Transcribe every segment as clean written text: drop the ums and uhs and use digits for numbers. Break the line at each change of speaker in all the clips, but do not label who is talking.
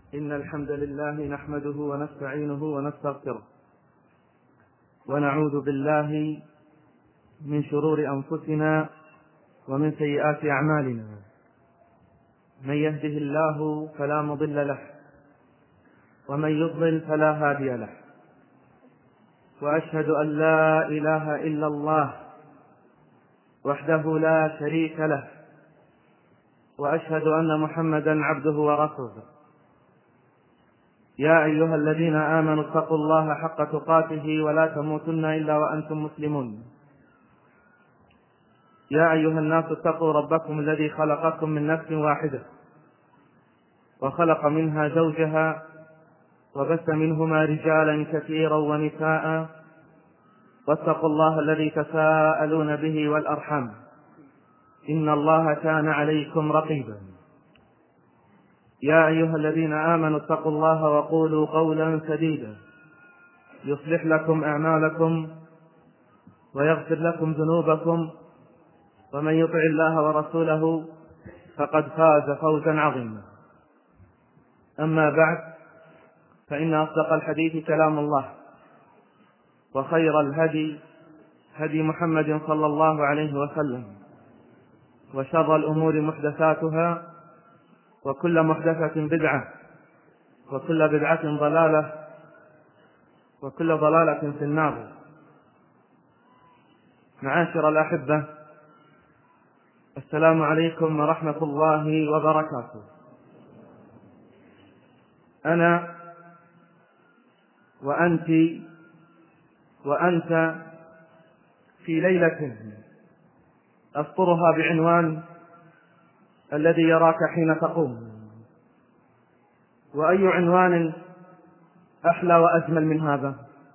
إن الحمد لله نحمده ونستعينه ونستغفره ونعوذ بالله من شرور أنفسنا ومن سيئات أعمالنا. من يهده الله فلا مضل له ومن يضلل فلا هادي له، وأشهد أن لا إله إلا الله وحده لا شريك له، وأشهد أن محمدا عبده ورسوله. يا أيها الذين آمنوا اتقوا الله حق تقاته ولا تموتن إلا وأنتم مسلمون. يا أيها الناس اتقوا ربكم الذي خلقكم من نفس واحدة وخلق منها زوجها وبث منهما رجالا كثيرا ونساء، واتقوا الله الذي تساءلون به والأرحام إن الله كان عليكم رقيبا. يا أيها الذين آمنوا اتقوا الله وقولوا قولا سديدا يصلح لكم أعمالكم ويغفر لكم ذنوبكم، ومن يطع الله ورسوله فقد فاز فوزا عظيما. أما بعد، فإن أصدق الحديث كلام الله، وخير الهدي هدي محمد صلى الله عليه وسلم، وشر الأمور محدثاتها، وكل محدثة بدعة، وكل بدعة ضلالة، وكل ضلالة في النار. معاشر الأحبة، السلام عليكم ورحمة الله وبركاته. أنا وأنت وأنت في ليلة أسطرها بعنوان الذي يراك حين تقوم. وأي عنوان أحلى وأجمل من هذا؟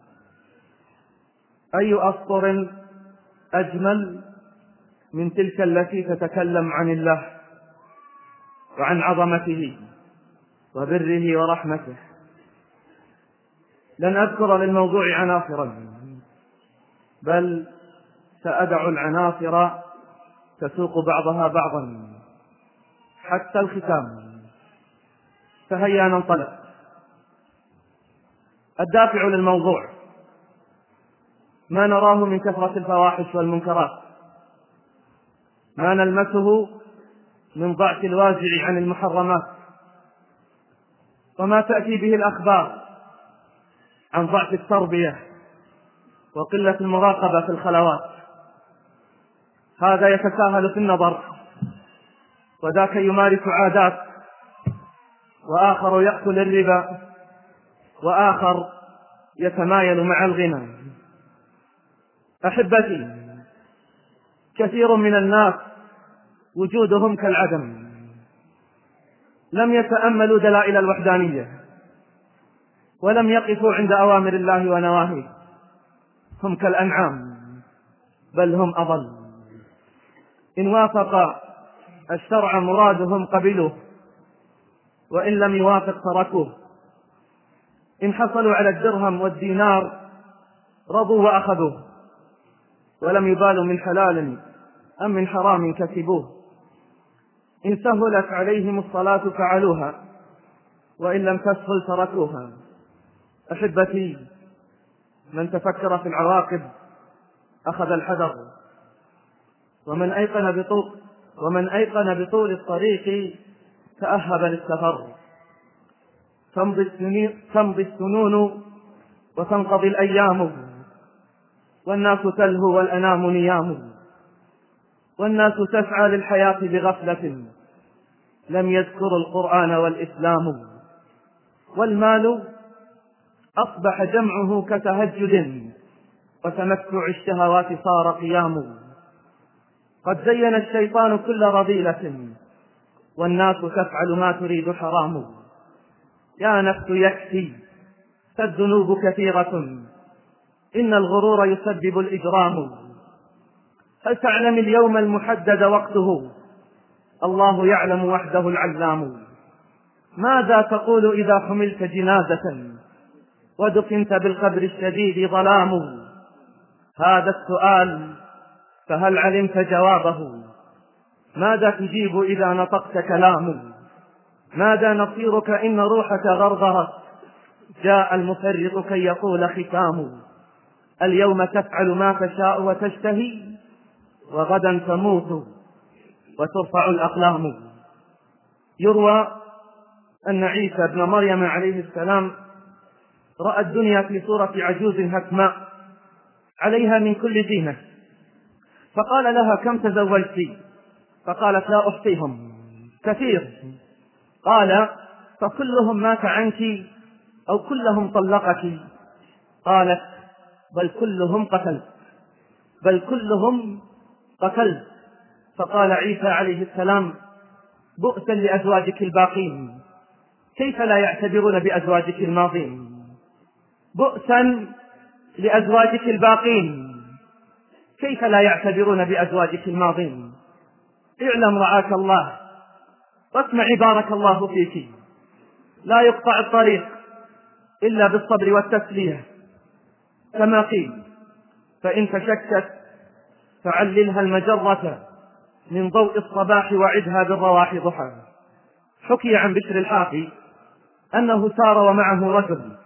أي أسطر أجمل من تلك التي تتكلم عن الله وعن عظمته وبره ورحمته. لن أذكر للموضوع عناصرا، بل سأدع العناصر تسوق بعضها بعضا حتى الختام. فهيا ننطلق. الدافع للموضوع ما نراه من كثرة الفواحش والمنكرات، ما نلمسه من ضعف الوازع عن المحرمات، وما تأتي به الأخبار عن ضعف التربية وقلة المراقبة في الخلوات. هذا يتساهل في النظر، وذاك يمارس عادات، وآخر يأكل الربا، وآخر يتمايل مع الغنى. أحبتي، كثير من الناس وجودهم كالعدم، لم يتأملوا دلائل الوحدانية، ولم يقفوا عند أوامر الله ونواهيه. هم كالأنعام، بل هم أضل. إن وافق الشرع مرادهم قبلوه، وإن لم يوافق تركوه. إن حصلوا على الدرهم والدينار رضوا وأخذوه، ولم يبالوا من حلال أم من حرام كسبوه. إن سهلت عليهم الصلاة فعلوها، وإن لم تسهل تركوها. أحبتي، من تفكر في العواقب أخذ الحذر، ومن أيقن بطول الطريق تأهب للسفر. تمضي السنون وتنقضي الأيام، والناس تلهو والأنام نيام، والناس تسعى للحياة بغفلة، لم يذكروا القرآن والإسلام. والمال أصبح جمعه كتهجد، وتمتع الشهوات صار قيام. قد زين الشيطان كل رذيلة، والناس تفعل ما تريد حرام. يا نفس يكفي، فالذنوب كثيرة، إن الغرور يسبب الإجرام. هل تعلم اليوم المحدد وقته؟ الله يعلم وحده العلام. ماذا تقول إذا حملت جنازة ودفنت بالقبر الشديد ظلام؟ هذا السؤال، فهل علمت جوابه؟ ماذا تجيب إذا نطقت كلام؟ ماذا نصيرك إن روحك غرغرت، جاء المفرط كي يقول ختام، اليوم تفعل ما تشاء وتشتهي، وغدا تموت وترفع الأقلام. يروى أن عيسى ابن مريم عليه السلام رأى الدنيا في صورة عجوز هكماء عليها من كل زينة، فقال لها كم تزوجت؟ فقالت لا أحصيهم، كثير. قال فكلهم مات عنك أو كلهم طلقك؟ قالت بل كلهم قتلت، بل كلهم قتلت. فقال عيسى عليه السلام بؤسا لأزواجك الباقين، كيف لا يعتبرون بأزواجك الماضين؟ بؤسا لأزواجك الباقين، كيف لا يعتبرون بأزواجك الماضين؟ اعلم رعاك الله واسمع بارك الله فيك، لا يقطع الطريق إلا بالصبر والتسلية كما قيل، فإن تشكت فعللها المجرة من ضوء الصباح وعدها بالرواح ضحى. حكي عن بشر الحافي أنه سار ومعه رجل،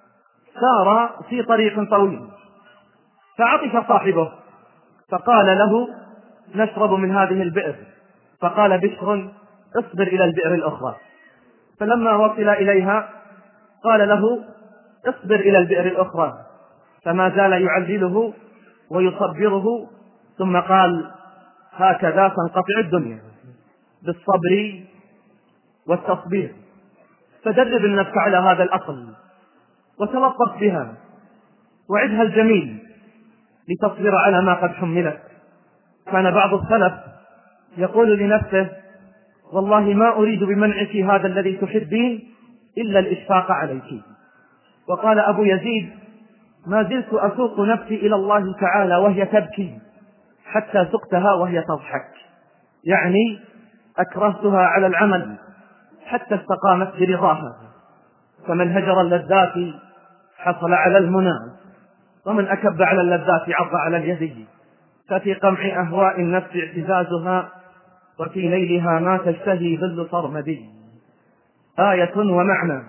سار في طريق طويل فعطش صاحبه فقال له نشرب من هذه البئر، فقال بشر اصبر إلى البئر الأخرى. فلما وصل إليها قال له اصبر إلى البئر الأخرى، فما زال يعلله ويصبره، ثم قال هكذا تنقطع الدنيا، بالصبر والتصبير. فدرب النفس على هذا الأصل وتلطف بها وعدها الجميل لتصبر على ما قد حملت. كان بعض السلف يقول لنفسه والله ما أريد بمنعك هذا الذي تحبين إلا الإشفاق عليك. وقال أبو يزيد ما زلت أسوق نفسي إلى الله تعالى وهي تبكي حتى سقتها وهي تضحك، يعني أكرهتها على العمل حتى استقامت برضاها. فمن هجر اللذات حصل على المنى، ومن أكب على اللذات عض على اليد. ففي قمع أهواء النفس اعتزازها، وفي نيلها ما تشتهي ظل صرمدي. آية ومعنى،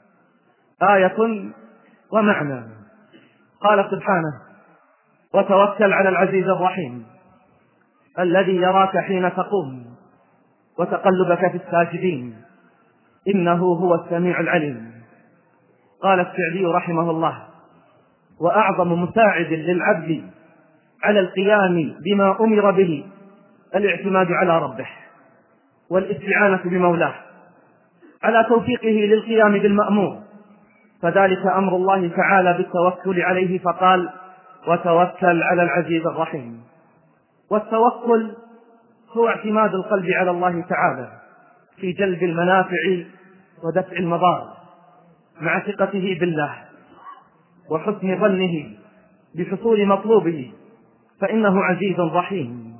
آية ومعنى. قال سبحانه وتوكل على العزيز الرحيم الذي يراك حين تقوم وتقلبك في الساجدين إنه هو السميع العليم. قال السعدي رحمه الله وأعظم مساعد للعبد على القيام بما أمر به الاعتماد على ربه والاستعانة بمولاه على توفيقه للقيام بالمأمور، فذلك أمر الله تعالى بالتوكل عليه، فقال وتوكل على العزيز الرحيم. والتوكل هو اعتماد القلب على الله تعالى في جلب المنافع ودفع المضار مع ثقته بالله وحسن ظنه بحصول مطلوبه، فإنه عزيز رحيم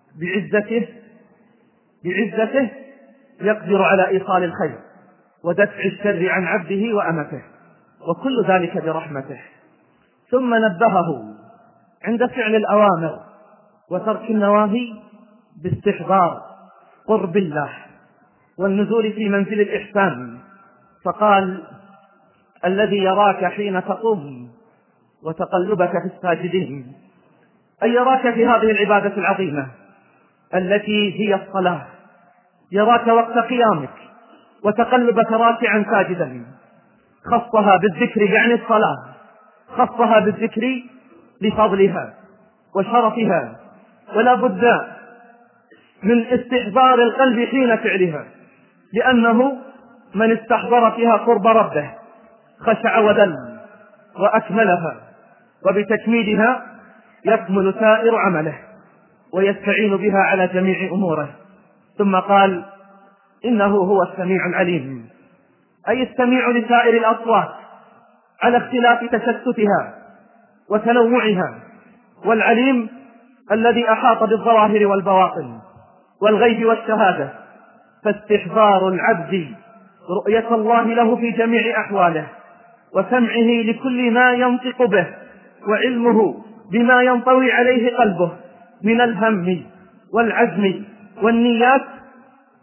بعزته يقدر على إيصال الخير ودفع الشر عن عبده وأمته، وكل ذلك برحمته. ثم نبهه عند فعل الأوامر وترك النواهي باستحضار قرب الله والنزول في منزل الإحسان، فقال الذي يراك حين تقوم وتقلبك في الساجدين، أي يراك في هذه العبادة العظيمة التي هي الصلاة، يراك وقت قيامك وتقلبك راكعا ساجدا. خصها بالذكر يعني الصلاة، خصها بالذكر لفضلها وشرفها، ولا بد من استحضار القلب حين فعلها، لأنه من استحضر فيها قرب ربه خشع وذل وأكملها، وبتكميلها يكمل سائر عمله ويستعين بها على جميع أموره. ثم قال إنه هو السميع العليم، أي السميع لسائر الأصوات على اختلاف تشتتها وتنوعها، والعليم الذي أحاط بالظواهر والبواطن والغيب والشهادة. فاستحضار العبد رؤية الله له في جميع أحواله وسمعه لكل ما ينطق به وعلمه بما ينطوي عليه قلبه من الهم والعزم والنيات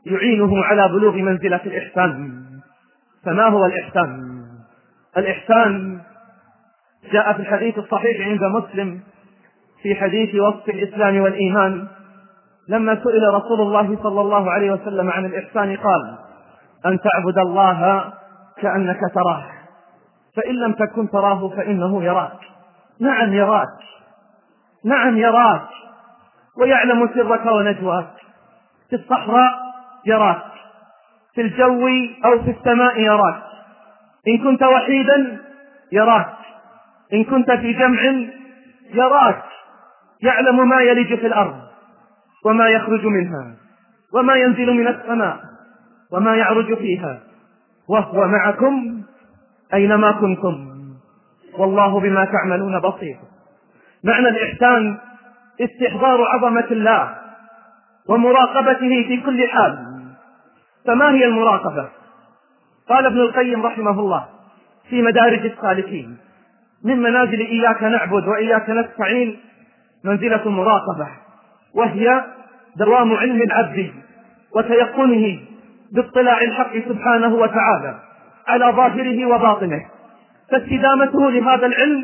يعينه على بلوغ منزلة الإحسان. فما هو الإحسان؟ الإحسان جاء في الحديث الصحيح عند مسلم في حديث وصف الإسلام والإيمان، لما سئل رسول الله صلى الله عليه وسلم عن الإحسان قال: أن تعبد الله كأنك تراه، فإن لم تكن تراه فإنه يراك. نعم يراك، نعم يراك، ويعلم سرك ونجواك. في الصحراء يراك، في الجو أو في السماء يراك، إن كنت وحيدا يراك، إن كنت في جمع يراك. يعلم ما يلج في الأرض وما يخرج منها وما ينزل من السماء وما يعرج فيها، وهو معكم أينما كنتم والله بما تعملون بصير. معنى الإحسان استحضار عظمة الله ومراقبته في كل حال. فما هي المراقبة؟ قال ابن القيم رحمه الله في مدارج السالكين: من منازل إياك نعبد وإياك نستعين منزلة المراقبة، وهي دوام علم العبد وتيقنه باطلاع الحق سبحانه وتعالى على ظاهره وباطنه، فاستدامته لهذا العلم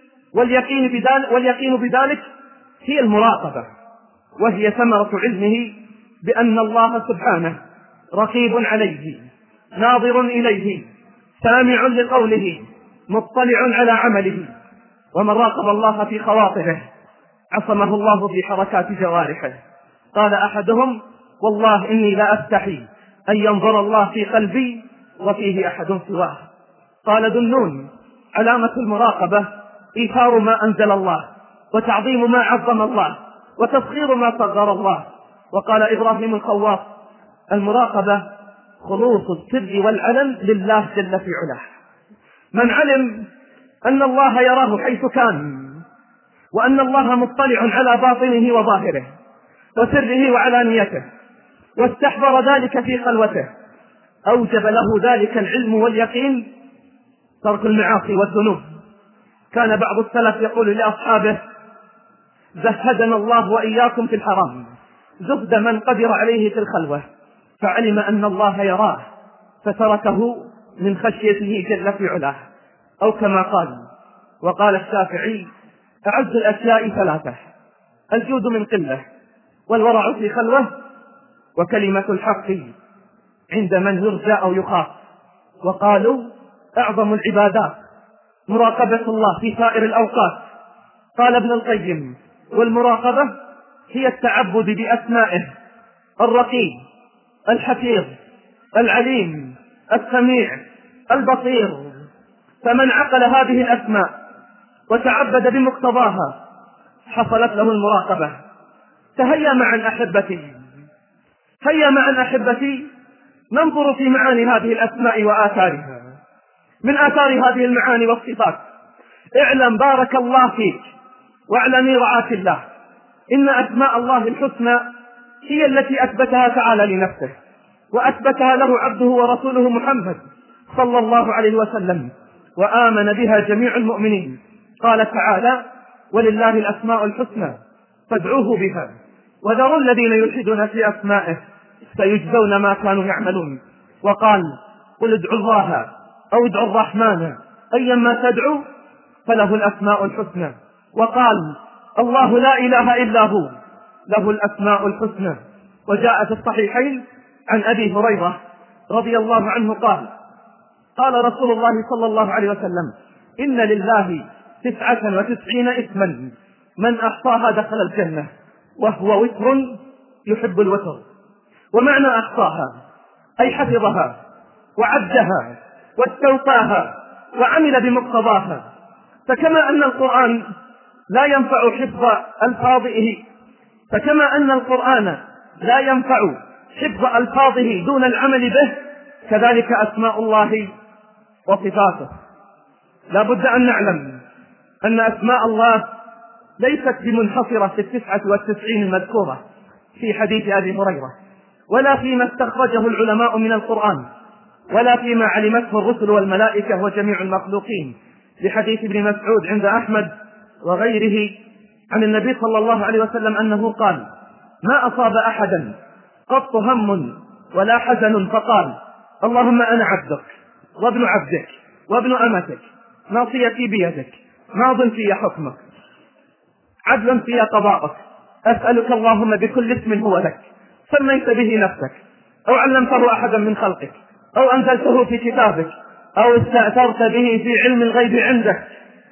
واليقين بذلك هي المراقبة، وهي ثمرة علمه بأن الله سبحانه رقيب عليه، ناظر إليه، سامع لقوله، مطلع على عمله. ومن راقب الله في خواطره عصمه الله في حركات جوارحه. قال أحدهم: والله إني لا أستحي أن ينظر الله في قلبي وفيه أحد سواه. قال ذو: علامة المراقبة إيثار ما أنزل الله، وتعظيم ما عظم الله، وتسخير ما صغر الله. وقال إبراهيم الخواص: المراقبة خلوص السر والعلن لله جل في علاه. من علم أن الله يراه حيث كان، وأن الله مطلع على باطنه وظاهره وسره وعلانيته، واستحضر ذلك في خلوته، أوجب له ذلك العلم واليقين ترك المعاصي والذنوب. كان بعض السلف يقول لأصحابه: زهدنا الله وإياكم في الحرام زهد من قدر عليه في الخلوة، فعلم أن الله يراه فتركه من خشيته جل في علاه. أو كما قال. وقال الشافعي: أعز الأشياء ثلاثة: الجود من قلة، والورع في خلوة، وكلمة الحق عند من يرجى أو يخاف. وقالوا: أعظم العبادات مراقبة الله في سائر الأوقات. قال ابن القيم: والمراقبة هي التعبد بأسمائه: الرقيب، الحفيظ، العليم، السميع، البصير. فمن عقل هذه الأسماء وتعبد بمقتضاها حصلت له المراقبة. فهيا معا أحبتي، هيا معا أحبتي ننظر في معاني هذه الأسماء وآثارها. من آثار هذه المعاني والصفات: اعلم بارك الله فيك واعلمي رعاك الله إن أسماء الله الحسنى هي التي أثبتها تعالى لنفسه، وأثبتها له عبده ورسوله محمد صلى الله عليه وسلم، وآمن بها جميع المؤمنين. قال تعالى: ولله الأسماء الحسنى فادعوه بها وذروا الذين يلحدون في أسمائه سيجزون ما كانوا يعملون. وقال: قل ادعوا الله أو ادعوا الرحمن أيما تدعوا فله الأسماء الحسنى. وقال: الله لا إله إلا هو له الأسماء الحسنى. وجاء في الصحيحين عن أبي هريرة رضي الله عنه قال: قال رسول الله صلى الله عليه وسلم: إن لله 99 اسما من أحصاها دخل الجنة، وهو وتر يحب الوتر. ومعنى أحصاها أي حفظها وعدها واستوفاها وعمل بمقتضاها. فكما أن القرآن لا ينفع حفظ ألفاظه دون العمل به، كذلك أسماء الله وصفاته. لا بد أن نعلم أن أسماء الله ليست بمنحصرة في 99 المذكورة في حديث أبي هريرة، ولا فيما استخرجه العلماء من القرآن، ولا فيما علمته الرسل والملائكة وجميع المخلوقين، لحديث ابن مسعود عند أحمد وغيره عن النبي صلى الله عليه وسلم أنه قال: ما أصاب أحدا قط هم ولا حزن، فقال: اللهم أنا عبدك وابن عبدك وابن أمتك، ناصيتي بيدك، ماض في حكمك، عدل في قضاءك، أسألك اللهم بكل اسم هو لك سميت به نفسك أو علمته أحدا من خلقك أو أنزلته في كتابك أو استأثرت به في علم الغيب عندك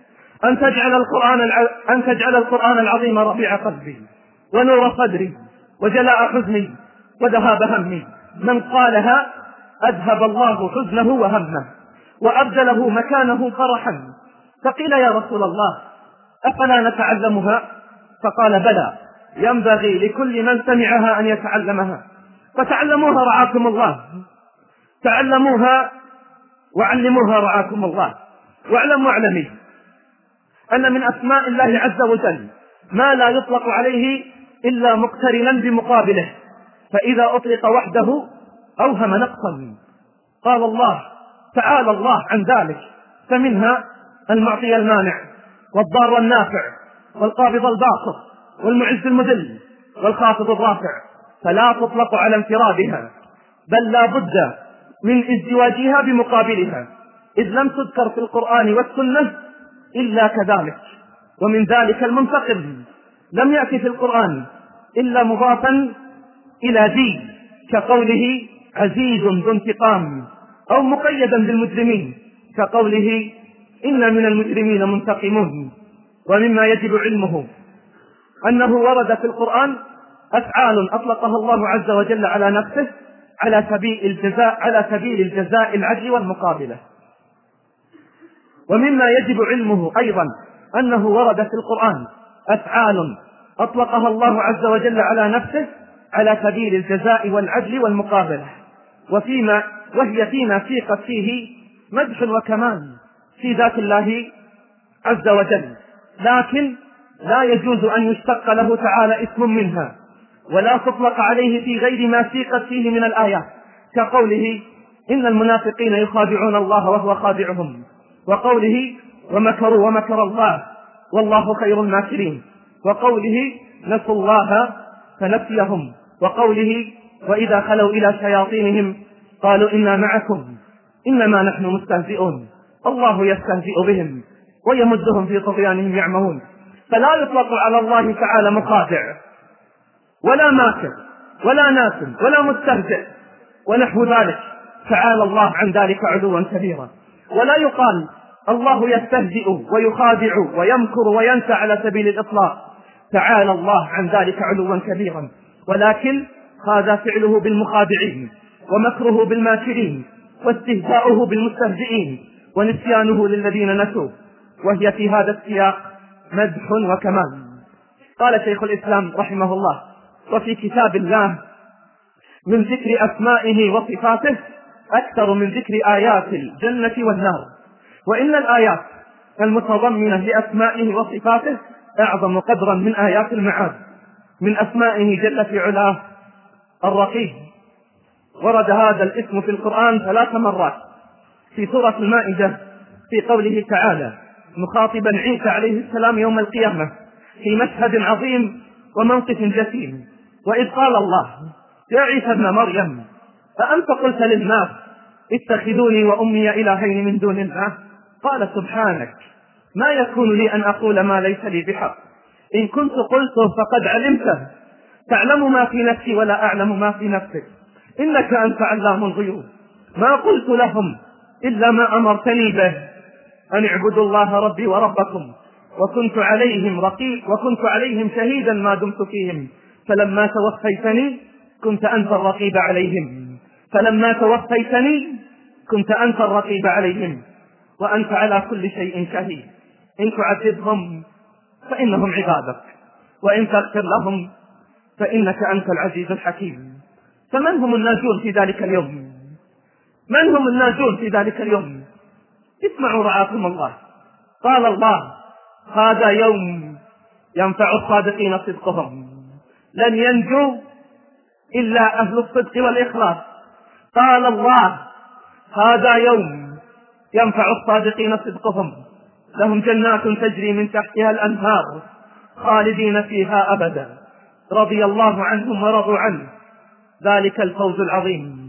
أن تجعل القرآن العظيم ربيع قلبي ونور صدري وجلاء حزني وذهاب همي. من قالها أذهب الله حزنه وهمه وأبدله مكانه فرحا. فقيل: يا رسول الله، أفلا نتعلمها؟ فقال: بلى، ينبغي لكل من سمعها أن يتعلمها. فتعلموها رعاكم الله، تعلموها وعلموها رعاكم الله. واعلمي أن من أسماء الله عز وجل ما لا يطلق عليه إلا مقترنا بمقابله، فإذا أطلق وحده أوهم نقصا. قال الله تعالى الله عن ذلك: فمنها المعطي المانع والضار النافع والقابض الباسط والمعز المذل والخافض الرافع، فلا تطلق على انفرادها، بل لا بد من ازدواجها بمقابلها، إذ لم تذكر في القرآن والسنة إلا كذلك. ومن ذلك المنتقم لم يأتي في القرآن إلا مضافا إلى ذي، كقوله عزيز ذو انتقام، أو مقيدا بالمجرمين كقوله إن من المجرمين منتقمون. ومما يجب علمه أنه ورد في القرآن أفعال أطلقها الله عز وجل على نفسه على سبيل الجزاء العدل والمقابلة. ومما يجب علمه أيضا أنه ورد في القرآن أفعال أطلقها الله عز وجل على نفسه على سبيل الجزاء والعدل والمقابلة، وهي فيما سيقت فيه مدح وكمال في ذات الله عز وجل، لكن لا يجوز أن يشتق له تعالى اسم منها، ولا تطلق عليه في غير ما سيقت فيه من الآيات، كقوله إن المنافقين يخادعون الله وهو خادعهم، وقوله ومكروا ومكر الله والله خير الماكرين، وقوله نسوا الله فنسيهم، وقوله وإذا خلوا إلى شياطينهم قالوا إنا معكم إنما نحن مستهزئون الله يستهزئ بهم ويمدهم في طغيانهم يعمهون. فلا يطلق على الله تعالى مخادع ولا ماكر ولا ناسم ولا مستهزئ ونحو ذلك، تعالى الله عن ذلك علوا كبيرا. ولا يقال الله يستهزئ ويخادع ويمكر وينسى على سبيل الإطلاق، تعالى الله عن ذلك علوا كبيرا، ولكن هذا فعله بالمخادعين ومكره بالماكرين واستهزاؤه بالمستهزئين ونسيانه للذين نسوا، وهي في هذا السياق مدح وكمال. قال شيخ الإسلام رحمه الله: وفي كتاب الله من ذكر أسمائه وصفاته أكثر من ذكر آيات الجنة والنار، وإن الآيات المتضمنة لأسمائه وصفاته أعظم قدرا من آيات المعاد. من أسمائه جل في علاه الرقيب، ورد هذا الاسم في القرآن 3 مرات في سورة المائدة في قوله تعالى مخاطبا عيسى عليه السلام يوم القيامة في مشهد عظيم وموقف جسيم، وإذ قال الله يا عيسى ابن مريم أأنت قلت للناس اتخذوني وأمي إلهين من دون الله؟ قال سبحانك ما يكون لي أن أقول ما ليس لي بحق، إن كنت قلته فقد علمته، تعلم ما في نفسي ولا أعلم ما في نفسك، إنك أنت علام الغيوب. ما قلت لهم إلا ما أمرتني به أن اعبدوا الله ربي وربكم، وكنت عليهم شهيدا ما دمت فيهم، فلما توفيتني كنت أنت الرقيب عليهم وأنت على كل شيء شهيد، إن تعذبهم فإنهم عبادك وإن تغفر لهم فإنك أنت العزيز الحكيم. فمن هم الناجون في ذلك اليوم؟ اسمعوا رعاكم الله. قال الله هذا يوم ينفع الصادقين صدقهم، لن ينجو إلا أهل الصدق والإخلاص. قال الله هذا يوم ينفع الصادقين صدقهم، لهم جنات تجري من تحتها الأنهار خالدين فيها أبدا، رضي الله عنهم ورضوا عنه، ذلك الفوز العظيم.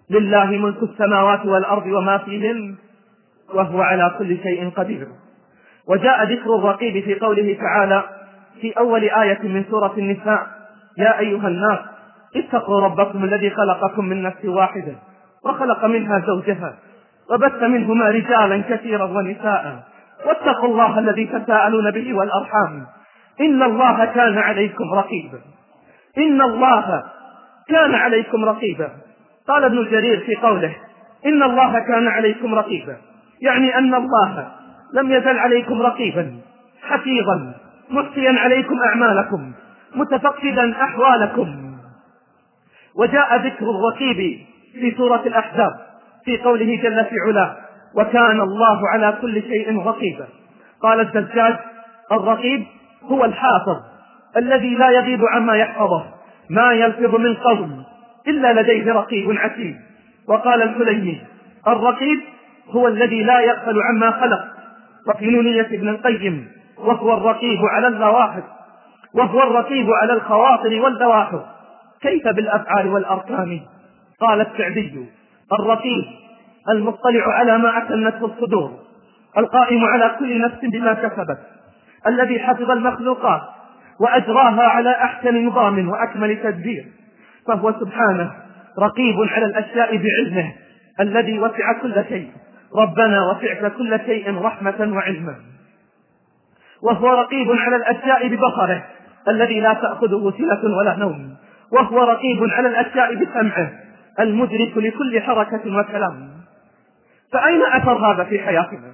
لله ملك السماوات والأرض وما فيهن وهو على كل شيء قدير. وجاء ذكر الرقيب في قوله تعالى في أول آية من سورة النساء: يا أيها الناس اتقوا ربكم الذي خلقكم من نفس واحدة وخلق منها زوجها وبث منهما رجالا كثيرا ونساء واتقوا الله الذي تساءلون به والأرحام إن الله كان عليكم رقيبا. إن الله كان عليكم رقيبا. قال ابن جرير في قوله إن الله كان عليكم رقيبا يعني أن الله لم يزل عليكم رقيبا حفيظا محصيا عليكم أعمالكم متفقدا أحوالكم. وجاء ذكر الرقيب في سورة الأحزاب في قوله جل في علاه: وكان الله على كل شيء رقيبا. قال الزجاج: الرقيب هو الحافظ الذي لا يغيب عما يحفظه، ما يلفظ من قول إلا لديه رقيب عتيد. وقال الحليمي: الرقيب هو الذي لا يغفل عما خلق. وفي نونية ابن القيم: وهو الرقيب على الظواهر، وهو الرقيب على الخواطر والظواهر، كيف بالأفعال والأركان. قال السعدي: الرقيب المطلع على ما أكنته الصدور، القائم على كل نفس بما كسبت، الذي حفظ المخلوقات وأجراها على أحسن نظام وأكمل تدبير، فهو سبحانه رقيب على الأشياء بعلمه الذي وسع كل شيء. ربنا وسعت كل شيء رحمة وعلما. وهو رقيب على الأشياء ببصره الذي لا تأخذه سنة ولا نوم. وهو رقيب على الأشياء بسمعه المدرك لكل حركة وكلام. فأين أثر هذا في حياتنا؟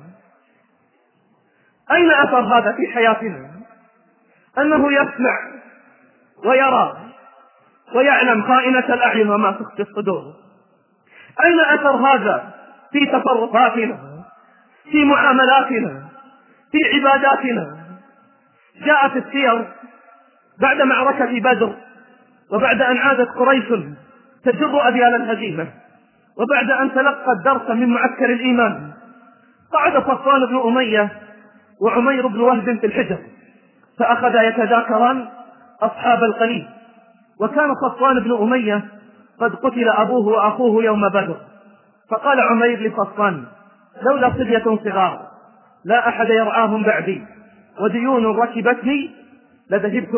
أين أثر هذا في حياتنا؟ أنه يسمع ويرى ويعلم خائنة الأعين وما تخفي الصدور. أين أثر هذا في تصرفاتنا، في معاملاتنا، في عباداتنا؟ جاءت السير بعد معركة بدر، وبعد أن عادت قريش تجر أذيال الهزيمة، وبعد أن تلقى الدرس من معسكر الإيمان، قعد صفوان بن أمية وعمير بن وهب في الحجر، فأخذا يتذاكران أصحاب القليل. وكان صفوان بن أمية قد قتل أبوه وأخوه يوم بدر، فقال عمير لصفوان: لولا صبية صغار لا أحد يرعاهم بعدي وديون ركبتني لذهبت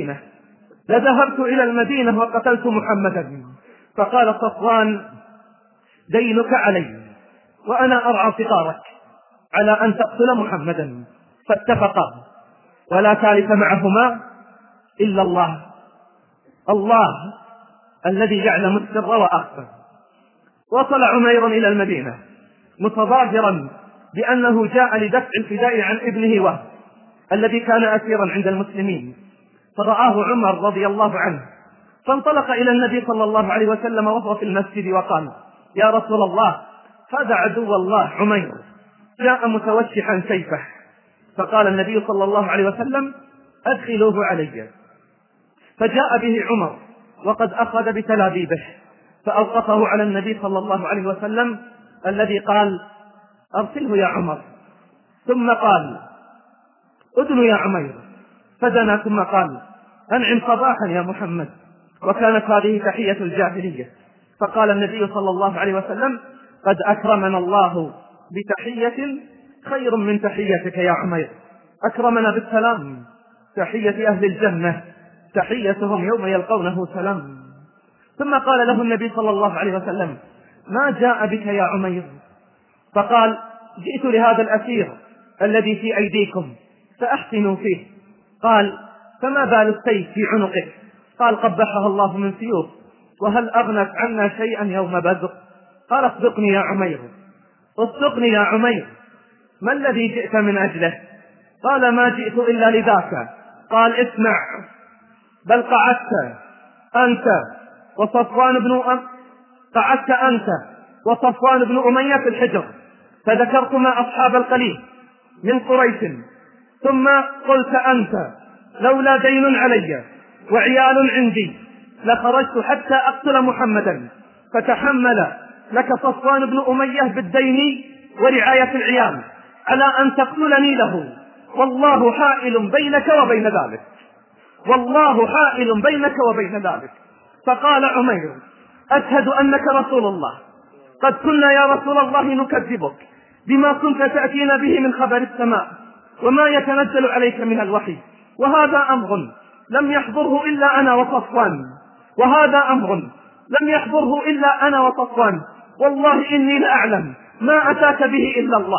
إلى المدينة وقتلت محمدا. فقال صفوان: دينك علي وأنا أرعى صغارك على أن تقتل محمدا. فاتفقا، ولا ثالث معهما إلا الله، الله الذي يعلم السر وأخفى. وصل عمير إلى المدينة متظاهرا بأنه جاء لدفع الفداء عن ابنه وهب الذي كان أسيرا عند المسلمين، فرآه عمر رضي الله عنه، فانطلق إلى النبي صلى الله عليه وسلم وهو في المسجد وقال: يا رسول الله، هذا عدو الله عمير جاء متوشحا سيفه. فقال النبي صلى الله عليه وسلم: أدخلوه علي. فجاء به عمر وقد أخذ بتلابيبه فأوقفه على النبي صلى الله عليه وسلم الذي قال: أرسله يا عمر. ثم قال: أدن يا عمير. فدنا ثم قال: أنعم صباحا يا محمد. وكانت هذه تحية الجاهلية. فقال النبي صلى الله عليه وسلم: قد أكرمنا الله بتحية خير من تحيتك يا عمير. أكرمنا بالسلام، تحية أهل الجنة تحيتهم يوم يلقونه سلام. ثم قال له النبي صلى الله عليه وسلم: ما جاء بك يا عمير؟ فقال: جئت لهذا الأسير الذي في أيديكم فأحسنوا فيه. قال: فما بال السيف في عنقك؟ قال: قبحها الله من سيوف، وهل أغنت عنا شيئا يوم بدر؟ قال: اصدقني يا عمير، اصدقني يا عمير، ما الذي جئت من أجله؟ قال: ما جئت إلا لذاك. قال: اسمع، بل قعدت أنت وصفوان بن أمية في الحجر، فذكرتما أصحاب القليل من قريش، ثم قلت أنت: لولا دين علي وعيال عندي لخرجت حتى أقتل محمدا، فتحمل لك صفوان بن أمية بالدين ورعاية العيال على أن تقتلني له، والله حائل بينك وبين ذلك، والله حائل بينك وبين ذلك. فقال عمير: أشهد أنك رسول الله. قد كنا يا رسول الله نكذبك بما كنت تأتينا به من خبر السماء وما يتنزل عليك من الوحي، وهذا أمر لم يحضره إلا أنا وصفوان، والله إني لأعلم ما أتاك به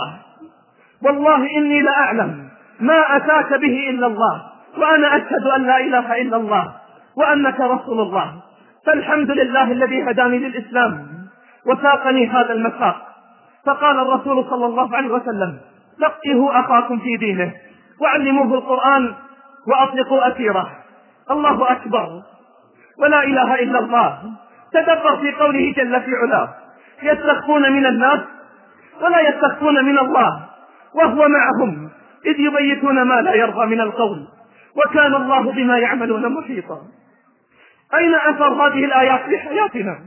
إلا الله، وأنا أشهد أن لا إله إلا الله وأنك رسول الله. فالحمد لله الذي هداني للإسلام وساقني هذا المساق. فقال الرسول صلى الله عليه وسلم: فقهوا أخاكم في دينه وعلموه القرآن وأطلقوا أسيره. الله أكبر ولا إله إلا الله. تدبر في قوله جل في علاه: يستخفون من الناس ولا يستخفون من الله وهو معهم إذ يبيتون ما لا يرضى من القول وكان الله بما يعملون محيطا. أين أثر هذه الآيات في حياتنا؟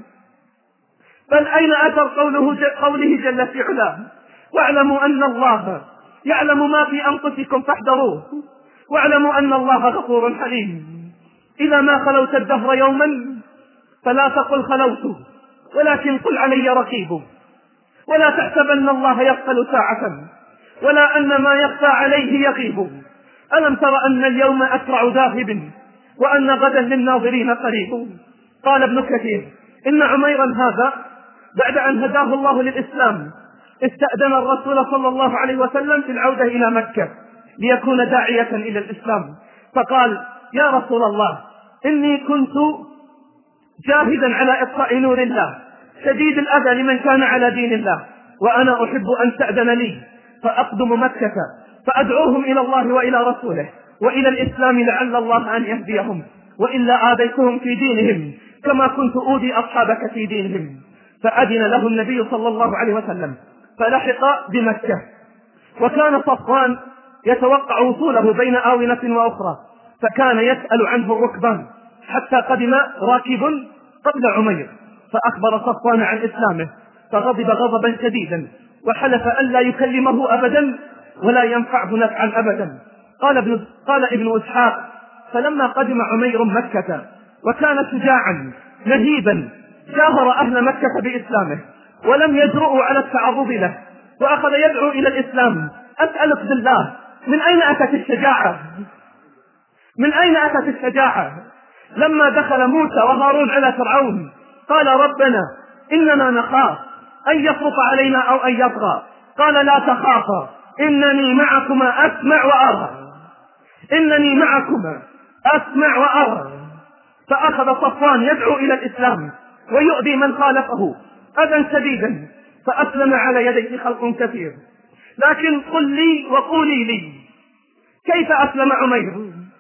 بل أين أثر قوله جل في علاه: واعلموا أن الله يعلم ما في أنفسكم فاحذروه واعلموا أن الله غفور حليم. إذا ما خلوت الدهر يوما فلا تقل خلوت، ولكن قل علي رقيب. ولا تحسبن الله يغفل ساعة ولا أن ما يخفى عليه يغيب. ألم تر أن اليوم أسرع ذاهب وأن غدا للناظرين قريب. قال ابن كثير: إن عميرا هذا بعد أن هداه الله للإسلام استأذن الرسول صلى الله عليه وسلم في العودة إلى مكة ليكون داعية إلى الإسلام، فقال: يا رسول الله، إني كنت جاهدا على إطفاء نور الله شديد الأذى لمن كان على دين الله، وأنا أحب أن تأذن لي فأقدم مكة فأدعوهم إلى الله وإلى رسوله وإلى الإسلام لعل الله أن يهديهم، وإلا آذيتهم في دينهم كما كنت أوذي أصحابك في دينهم. فأذن له النبي صلى الله عليه وسلم فلحق بمكة. وكان صفوان يتوقع وصوله بين آونة وأخرى، فكان يسأل عنه الركبان حتى قدم راكب قبل عمير فأخبر صفوان عن إسلامه، فغضب غضبا شديدا وحلف أن لا يكلمه أبدا ولا ينفعه نفعا أبدا. قال ابن إسحاق: فلما قدم عمير مكة وكان شجاعا مهيبا جاهر أهل مكة بإسلامه ولم يجرؤوا على التعرض له، وأخذ يدعو إلى الإسلام. أسألك بالله، من أين أتت الشجاعة؟ لما دخل موسى وهارون على فرعون قال: ربنا إننا نخاف أن يفرط علينا أو أن يطغى. قال: لا تخافا إنني معكما أسمع وأرى. فأخذ صفوان يدعو إلى الإسلام ويؤذي من خالفه أذى شديدا، فأسلم على يديه خلق كثير. لكن قل لي وقولي لي، كيف أسلم عمير؟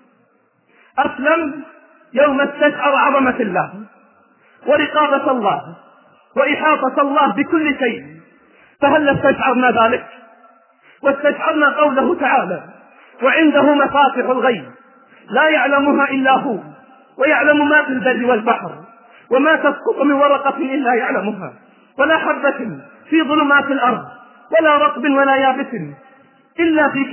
أسلم يوم استشعر عظمة الله ورقابة الله وإحاطة الله بكل شيء. فهل استشعرنا ذلك؟ واستشعرنا قوله تعالى: وعنده مفاتح الغيب لا يعلمها إلا هو ويعلم ما في البر والبحر وما تسقط من ورقة إلا يعلمها ولا حبة في ظلمات الأرض ولا رطب ولا يابس إلا في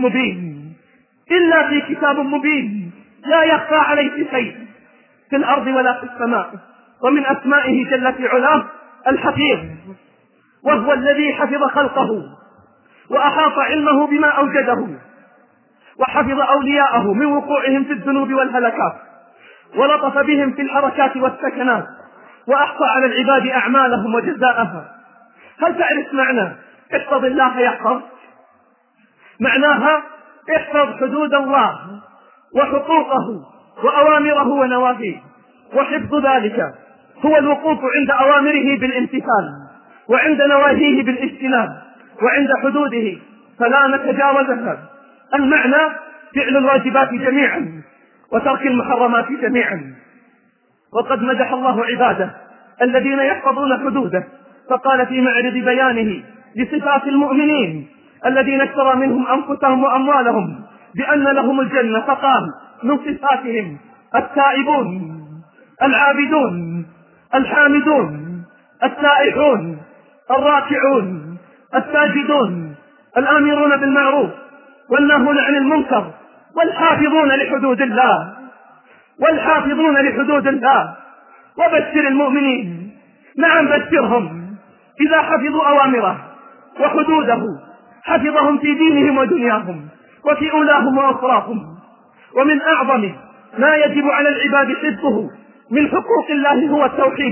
كتاب مبين لا يخفى عليه شيء في الأرض ولا في السماء. ومن أسمائه جل في علاه الحفيظ، وهو الذي حفظ خلقه وأحاط علمه بما أوجده، وحفظ أولياءه من وقوعهم في الذنوب والهلكات، ولطف بهم في الحركات والسكنات، وأحصى على العباد أعمالهم وجزاءها. هل تعرف معنى احفظ الله يحفظ؟ معناها احفظ حدود الله وحقوقه وأوامره ونواهيه، وحفظ ذلك هو الوقوف عند أوامره بالامتثال وعند نواهيه بالاجتناب وعند حدوده فلا نتجاوزها. المعنى فعل الواجبات جميعا وترك المحرمات جميعا. وقد مدح الله عباده الذين يحفظون حدوده، فقال في معرض بيانه لصفات المؤمنين الذين اشترى منهم أنفسهم وأموالهم بأن لهم الجنة، فقال من صفاتهم: التائبون العابدون الحامدون السائحون الراكعون الساجدون الآمرون بالمعروف والناهون عن المنكر والحافظون لحدود الله. وبشر المؤمنين نعم بشرهم، إذا حفظوا أوامره وحدوده حفظهم في دينهم ودنياهم وفي أولاهم وأخراهم. ومن أعظم ما يجب على العباد حفظه من حقوق الله هو التوحيد،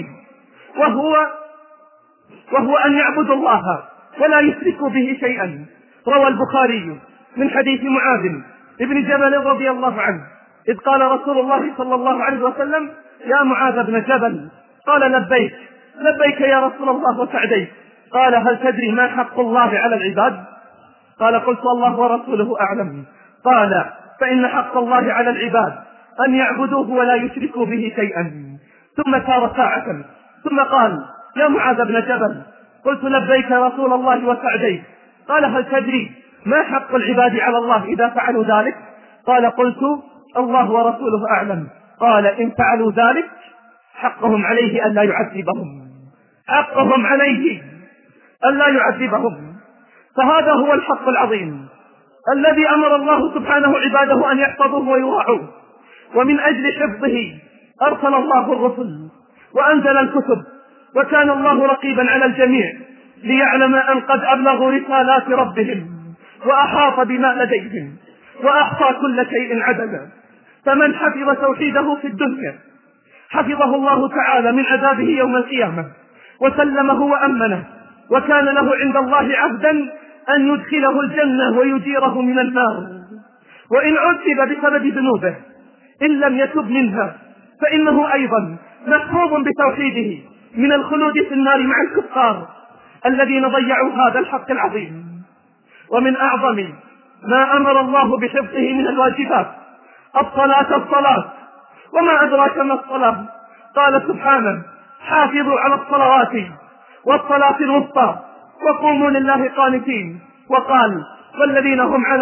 وهو أن يعبدوا الله ولا يشركوا به شيئا. روى البخاري من حديث معاذ بن جبل رضي الله عنه إذ قال رسول الله صلى الله عليه وسلم: يا معاذ بن جبل. قال: لبيك لبيك يا رسول الله وسعديك. قال: هل تدري ما حق الله على العباد؟ قال: قلت: الله ورسوله أعلم. قال: فإن حق الله على العباد أن يعبدوه ولا يشركوا به شيئا. ثم سار ساعة ثم قال: يا معاذ بن جبل. قلت: لبيك يا رسول الله وسعديك. قال: هل تدري ما حق العباد على الله إذا فعلوا ذلك؟ قال: قلت: الله ورسوله أعلم. قال: إن فعلوا ذلك حقهم عليه ألا يعذبهم، حقهم عليه ألا يعذبهم. فهذا هو الحق العظيم الذي أمر الله سبحانه عباده أن يحفظوه ويراعوه، ومن أجل حفظه أرسل الله الرسل وأنزل الكتب، وكان الله رقيبا على الجميع ليعلم أن قد أبلغوا رسالات ربهم وأحاط بما لديهم وأحصى كل شيء عددا. فمن حفظ توحيده في الدنيا حفظه الله تعالى من عذابه يوم القيامة وسلمه وأمنه، وكان له عند الله عهدا أن يدخله الجنة ويجيره من النار. وإن عذب بسبب ذنوبه إن لم يتب منها فإنه أيضا محفوظ بتوحيده من الخلود في النار مع الكفار الذين ضيعوا هذا الحق العظيم. ومن أعظم ما أمر الله بحفظه من الواجبات الصلاة. وما أدراك ما الصلاة؟ قال سبحانه: حافظوا على الصلوات والصلاة الوسطى وقوموا لله قانتين. وقال: والذين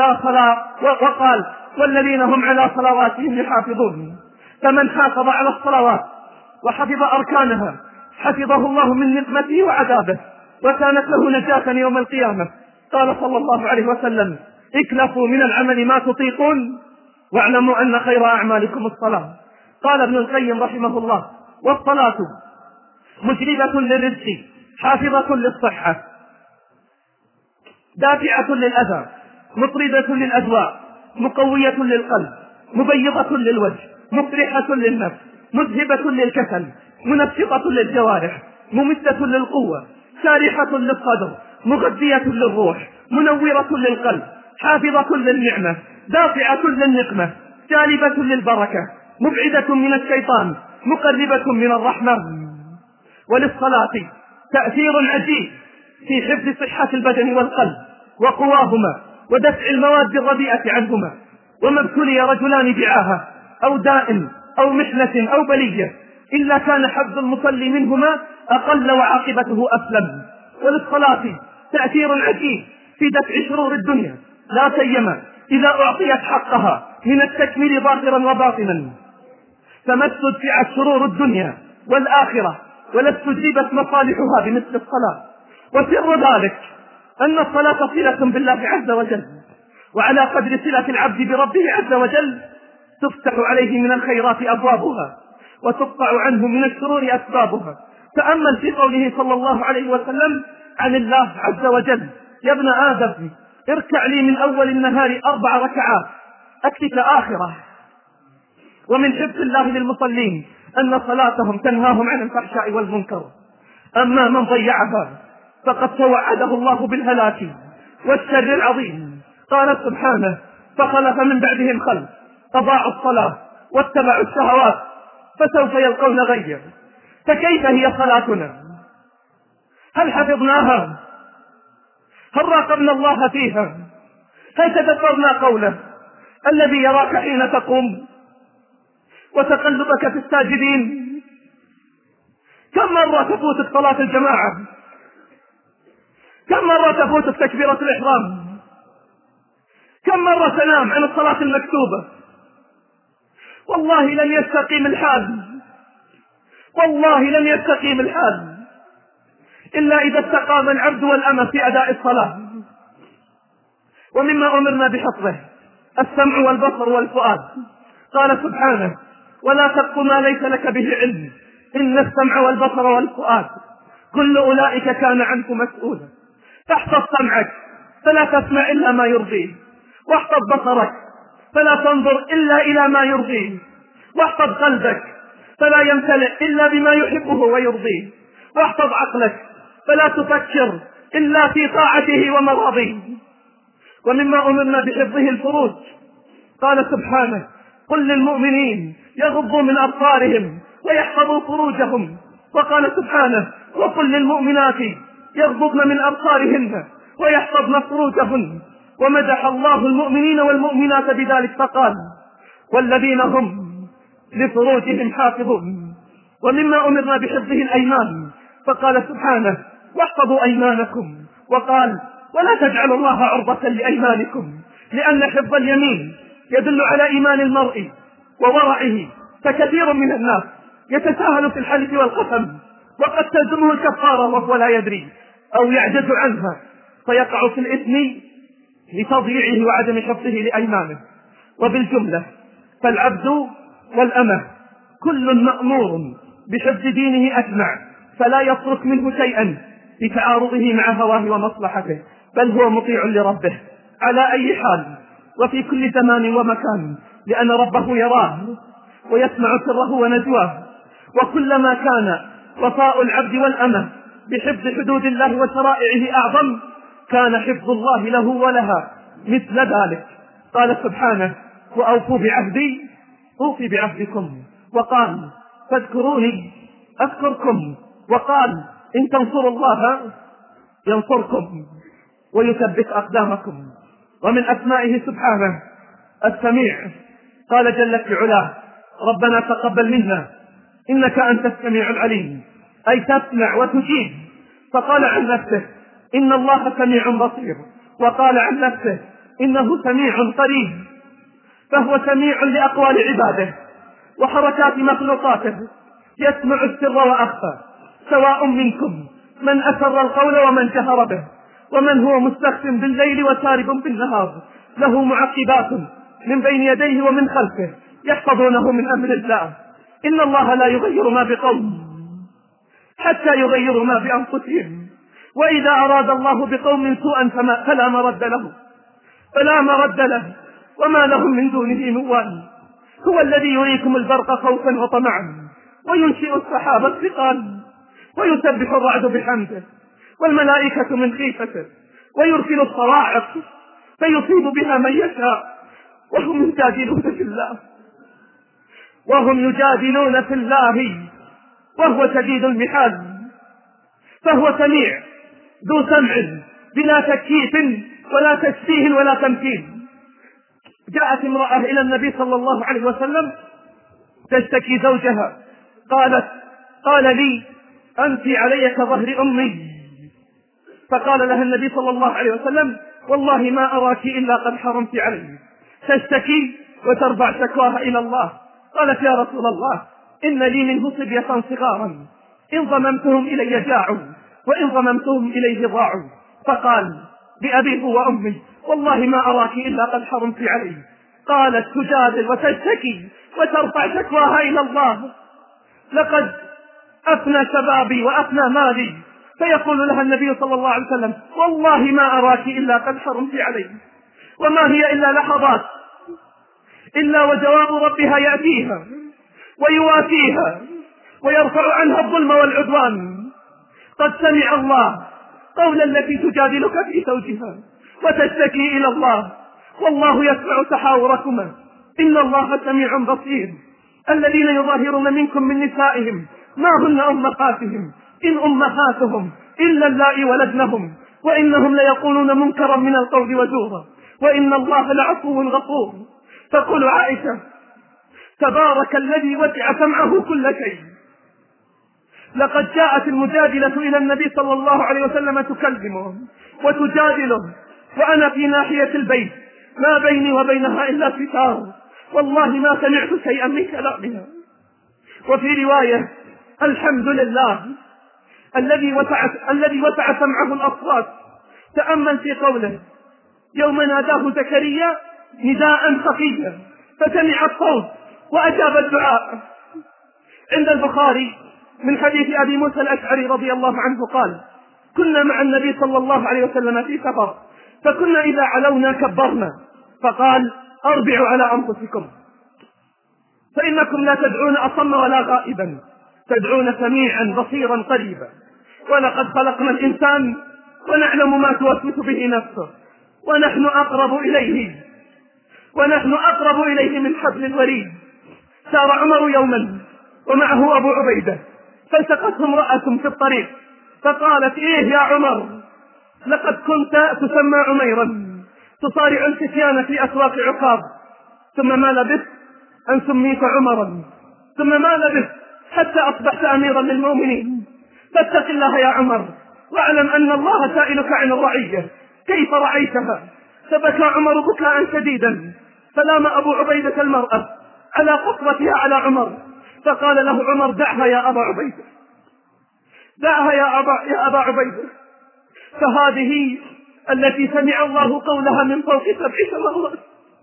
هم على صلواتهم يحافظون. فمن حافظ على الصلوات وحفظ أركانها حفظه الله من نقمته وعذابه، وكانت له نجاة يوم القيامة. قال صلى الله عليه وسلم: اكلفوا من العمل ما تطيقون واعلموا أن خير أعمالكم الصلاة. قال ابن القيم رحمه الله: والصلاة مجلبة للرزق حافظة للصحة دافعة للأذى مطردة للأدواء مقوية للقلب مبيضة للوجه مفرحة للنفس مذهبة للكسل منشطة للجوارح ممدة للقوة شارحة للصدر مغذية للروح منورة للقلب حافظة للنعمة دافعة للنقمة جالبة للبركة مبعدة من الشيطان مقربة من الرحمن. وللصلاة تأثير عجيب في حفظ صحة البدن والقلب وقواهما ودفع المواد الرديئة عنهما. وما ابتلي رجلان بعاهة أو داء أو محنة أو بلية إلا كان حفظ المصلي منهما أقل وعاقبته أسلم. وللصلاة تأثير عجيب في دفع شرور الدنيا لا سيما إذا أعطيت حقها من التكميل ظاهرا وباطنا، فما استدفعت شرور الدنيا والآخرة ولا استجيبت مصالحها بمثل الصلاة. وسر ذلك أن الصلاة صلة بالله عز وجل، وعلى قدر صلة العبد بربه عز وجل تفتح عليه من الخيرات أبوابها وتقطع عنه من الشرور أسبابها. تأمل في قوله صلى الله عليه وسلم عن الله عز وجل: يا ابن آدم اركع لي من أول النهار 4 ركعات أكفك آخرة. ومن حفظ الله للمصلين أن صلاتهم تنهاهم عن الفحشاء والمنكر، أما من ضيعها فقد توعده الله بالهلاك والشر العظيم. قال سبحانه: فخلف من بعدهم خلف أضاعوا الصلاة واتبعوا الشهوات فسوف يلقون غيا. فكيف هي صلاتنا؟ هل حفظناها؟ هل راقبنا الله فيها؟ هل تدبرنا قوله: الذي يراك حين تقوم وتقلبك في الساجدين؟ كم مرة تفوتك صلاة الجماعة؟ كم مرة تفوتك تكبيرة الإحرام؟ كم مرة تنام عن الصلاة المكتوبة؟ والله لن يستقيم الحال، والله لن يستقيم الحال إلا إذا استقام العبد والأمة في أداء الصلاة. ومما أمرنا بحفظه السمع والبصر والفؤاد. قال سبحانه: ولا تقف ما ليس لك به علم إن السمع والبصر والفؤاد كل أولئك كان عنه مسؤولا. فاحفظ سمعك فلا تسمع إلا ما يرضيه، واحفظ بصرك فلا تنظر إلا إلى ما يرضيه، واحفظ قلبك فلا يمتلئ إلا بما يحبه ويرضيه، واحفظ عقلك فلا تفكر إلا في طاعته ومراضيه. ومما أمرنا بحفظه الفروج، قال سبحانه: قل للمؤمنين يغضوا من أبصارهم ويحفظوا فروجهم. وقال سبحانه: وقل للمؤمنات يغضضن من أبصارهن ويحفظن فروجهن. ومدح الله المؤمنين والمؤمنات بذلك فقال: والذين هم لفروجهم حافظون. ومما أمرنا بحفظه الأيمان، فقال سبحانه: واحفظوا أيمانكم. وقال: ولا تجعلوا الله عرضة لأيمانكم، لأن حفظ اليمين يدل على إيمان المرء وورعه. فكثير من الناس يتساهل في الحلف والقسم، وقد تلزمه الكفارة وهو لا يدري أو يعجز عنها، فيقع في الإثم لتضييعه وعدم حفظه لأيمانه. وبالجملة فالعبد والأمة كل مأمور بحفظ دينه أجمع، فلا يترك منه شيئا لتعارضه مع هواه ومصلحته، بل هو مطيع لربه على أي حال وفي كل زمان ومكان، لأن ربه يراه ويسمع سره ونجواه. وكلما كان وفاء العبد والأمة بحفظ حدود الله وشرائعه أعظم، كان حفظ الله له ولها مثل ذلك. قال سبحانه: وأوفوا بعهدي أوفي بعهدكم. وقال: فاذكروني أذكركم. وقال: إن تنصروا الله ينصركم ويثبت أقدامكم. ومن أسمائه سبحانه السميع، قال جل في علاه: ربنا تقبل منا إنك أنت السميع العليم، أي تسمع وتجيب. فقال عن نفسه: إن الله سميع بصير. وقال عن نفسه: إنه سميع قريب. فهو سميع لأقوال عباده وحركات مخلوقاته، يسمع السر وأخفى، سواء منكم من أسر القول ومن جهر به، ومن هو مستخف بالليل وسارب بالنهار، له معقبات من بين يديه ومن خلفه يحفظونه من أمر الله. إن الله لا يغير ما بقوم حتى يغيروا ما بأنفسهم، وإذا أراد الله بقوم سوءا فلا مرد له وما لهم من دونه من وال. هو الذي يريكم البرق خوفا وطمعا وينشئ السحاب الثقال ويسبح الرعد بحمده والملائكة من خيفته ويرسل الصواعق فيصيب بها من يشاء وهم يجادلون في الله وهو شديد المحال. فهو سميع ذو سمع بلا تكييف ولا تشبيه ولا تمثيل. جاءت امرأة إلى النبي صلى الله عليه وسلم تشتكي زوجها، قال لي: أنت علي كظهر أمي. فقال لها النبي صلى الله عليه وسلم: والله ما أراك إلا قد حرمت علي. تشتكي وترفع شكواها إلى الله. قالت: يا رسول الله، إن لي منه صبية صغارا، إن ضممتهم إلي جاعوا وإن ضممتهم إليه ضاعوا. فقال: بأبيه وأمي، والله ما أراك إلا قد حرمت علي. قالت تجادل وتشتكي وترفع شكواها إلى الله: لقد أفنى شبابي وأفنى مالي. فيقول لها النبي صلى الله عليه وسلم: والله ما أراك إلا قد حرمت علي. وما هي إلا لحظات، إلا وجواب ربها يأتيها ويوافيها ويرفع عنها الظلم والعدوان. قد سمع الله قول التي تجادلك في زوجها وتشتكي إلى الله، والله يسمع تحاوركما، إن الله سميع بصير. الذين يظاهرون منكم من نسائهم ما هن أمهاتهم إن أمهاتهم إلا اللائي ولدنهم، وإنهم ليقولون منكرا من القول وزورا، وإن الله لعفو غفور. تقول عائشة: تبارك الذي وسع سمعه كل شيء. لقد جاءت المجادلة إلى النبي صلى الله عليه وسلم تكلمه وتجادله، وأنا في ناحية البيت ما بيني وبينها إلا ستار، والله ما سمعت شيئا من كلامها. وفي رواية: الحمد لله الذي وسع سمعه الأصوات. تأمل في قوله: يوم ناداه زكريا نداء خفيا فسمع الصوت وأجاب الدعاء. عند البخاري من حديث أبي موسى الأشعري رضي الله عنه قال: كنا مع النبي صلى الله عليه وسلم في سفر، فكنا إذا علونا كبرنا، فقال: أربعوا على أنفسكم، فإنكم لا تدعون أصم ولا غائبا، تدعون سميعا بصيرا قريبا. ولقد خلقنا الإنسان ونعلم ما توسوس به نفسه ونحن أقرب إليه من حبل الوريد. سار عمر يوما ومعه أبو عبيدة، فالتقته امرأة في الطريق فقالت: إيه يا عمر، لقد كنت تسمى عميرا، تصارع الفتيان في أسواق عكاظ، ثم ما لبثت أن سميت عمرا، ثم ما لبثت حتى أصبحت أميرا للمؤمنين، فاتق الله يا عمر، واعلم أن الله سائلك عن الرعية، كيف رعيتها؟ فبكى عمر بكاء شديدا، فلام أبو عبيدة المرأة على قصرتها على عمر، فقال له عمر: دعها يا أبا عبيدة، دعها يا أبا عبيدة، فهذه التي سمع الله قولها من فوق 7 سماوات،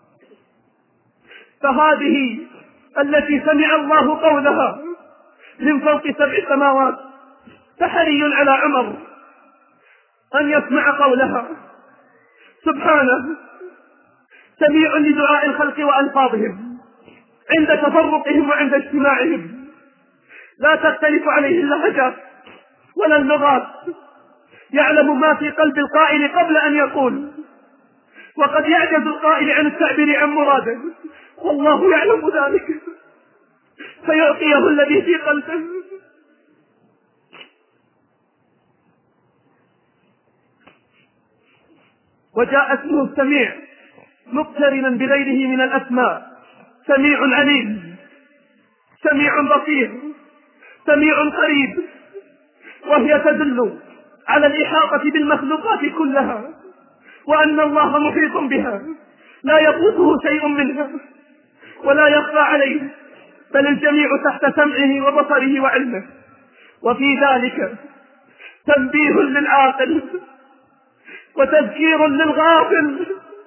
فهذه التي سمع الله قولها من فوق 7 سماوات، فحري على عمر أن يسمع قولها. سبحانه سميع لدعاء الخلق وألفاظهم عند تفرقهم وعند اجتماعهم، لا تختلف عليه اللهجات ولا اللغات، يعلم ما في قلب القائل قبل أن يقول، وقد يعجز القائل عن التعبير عن مراده، والله يعلم ذلك فيعطيه الذي في قلبه. وجاء اسمه السميع مقترنا بغيره من الأسماء: سميع عليم، سميع بصير، سميع قريب، وهي تدل على الإحاطة بالمخلوقات كلها، وأن الله محيط بها، لا يفوته شيء منها ولا يخفى عليه، بل الجميع تحت سمعه وبصره وعلمه. وفي ذلك تنبيه للعاقل وتذكير للغافل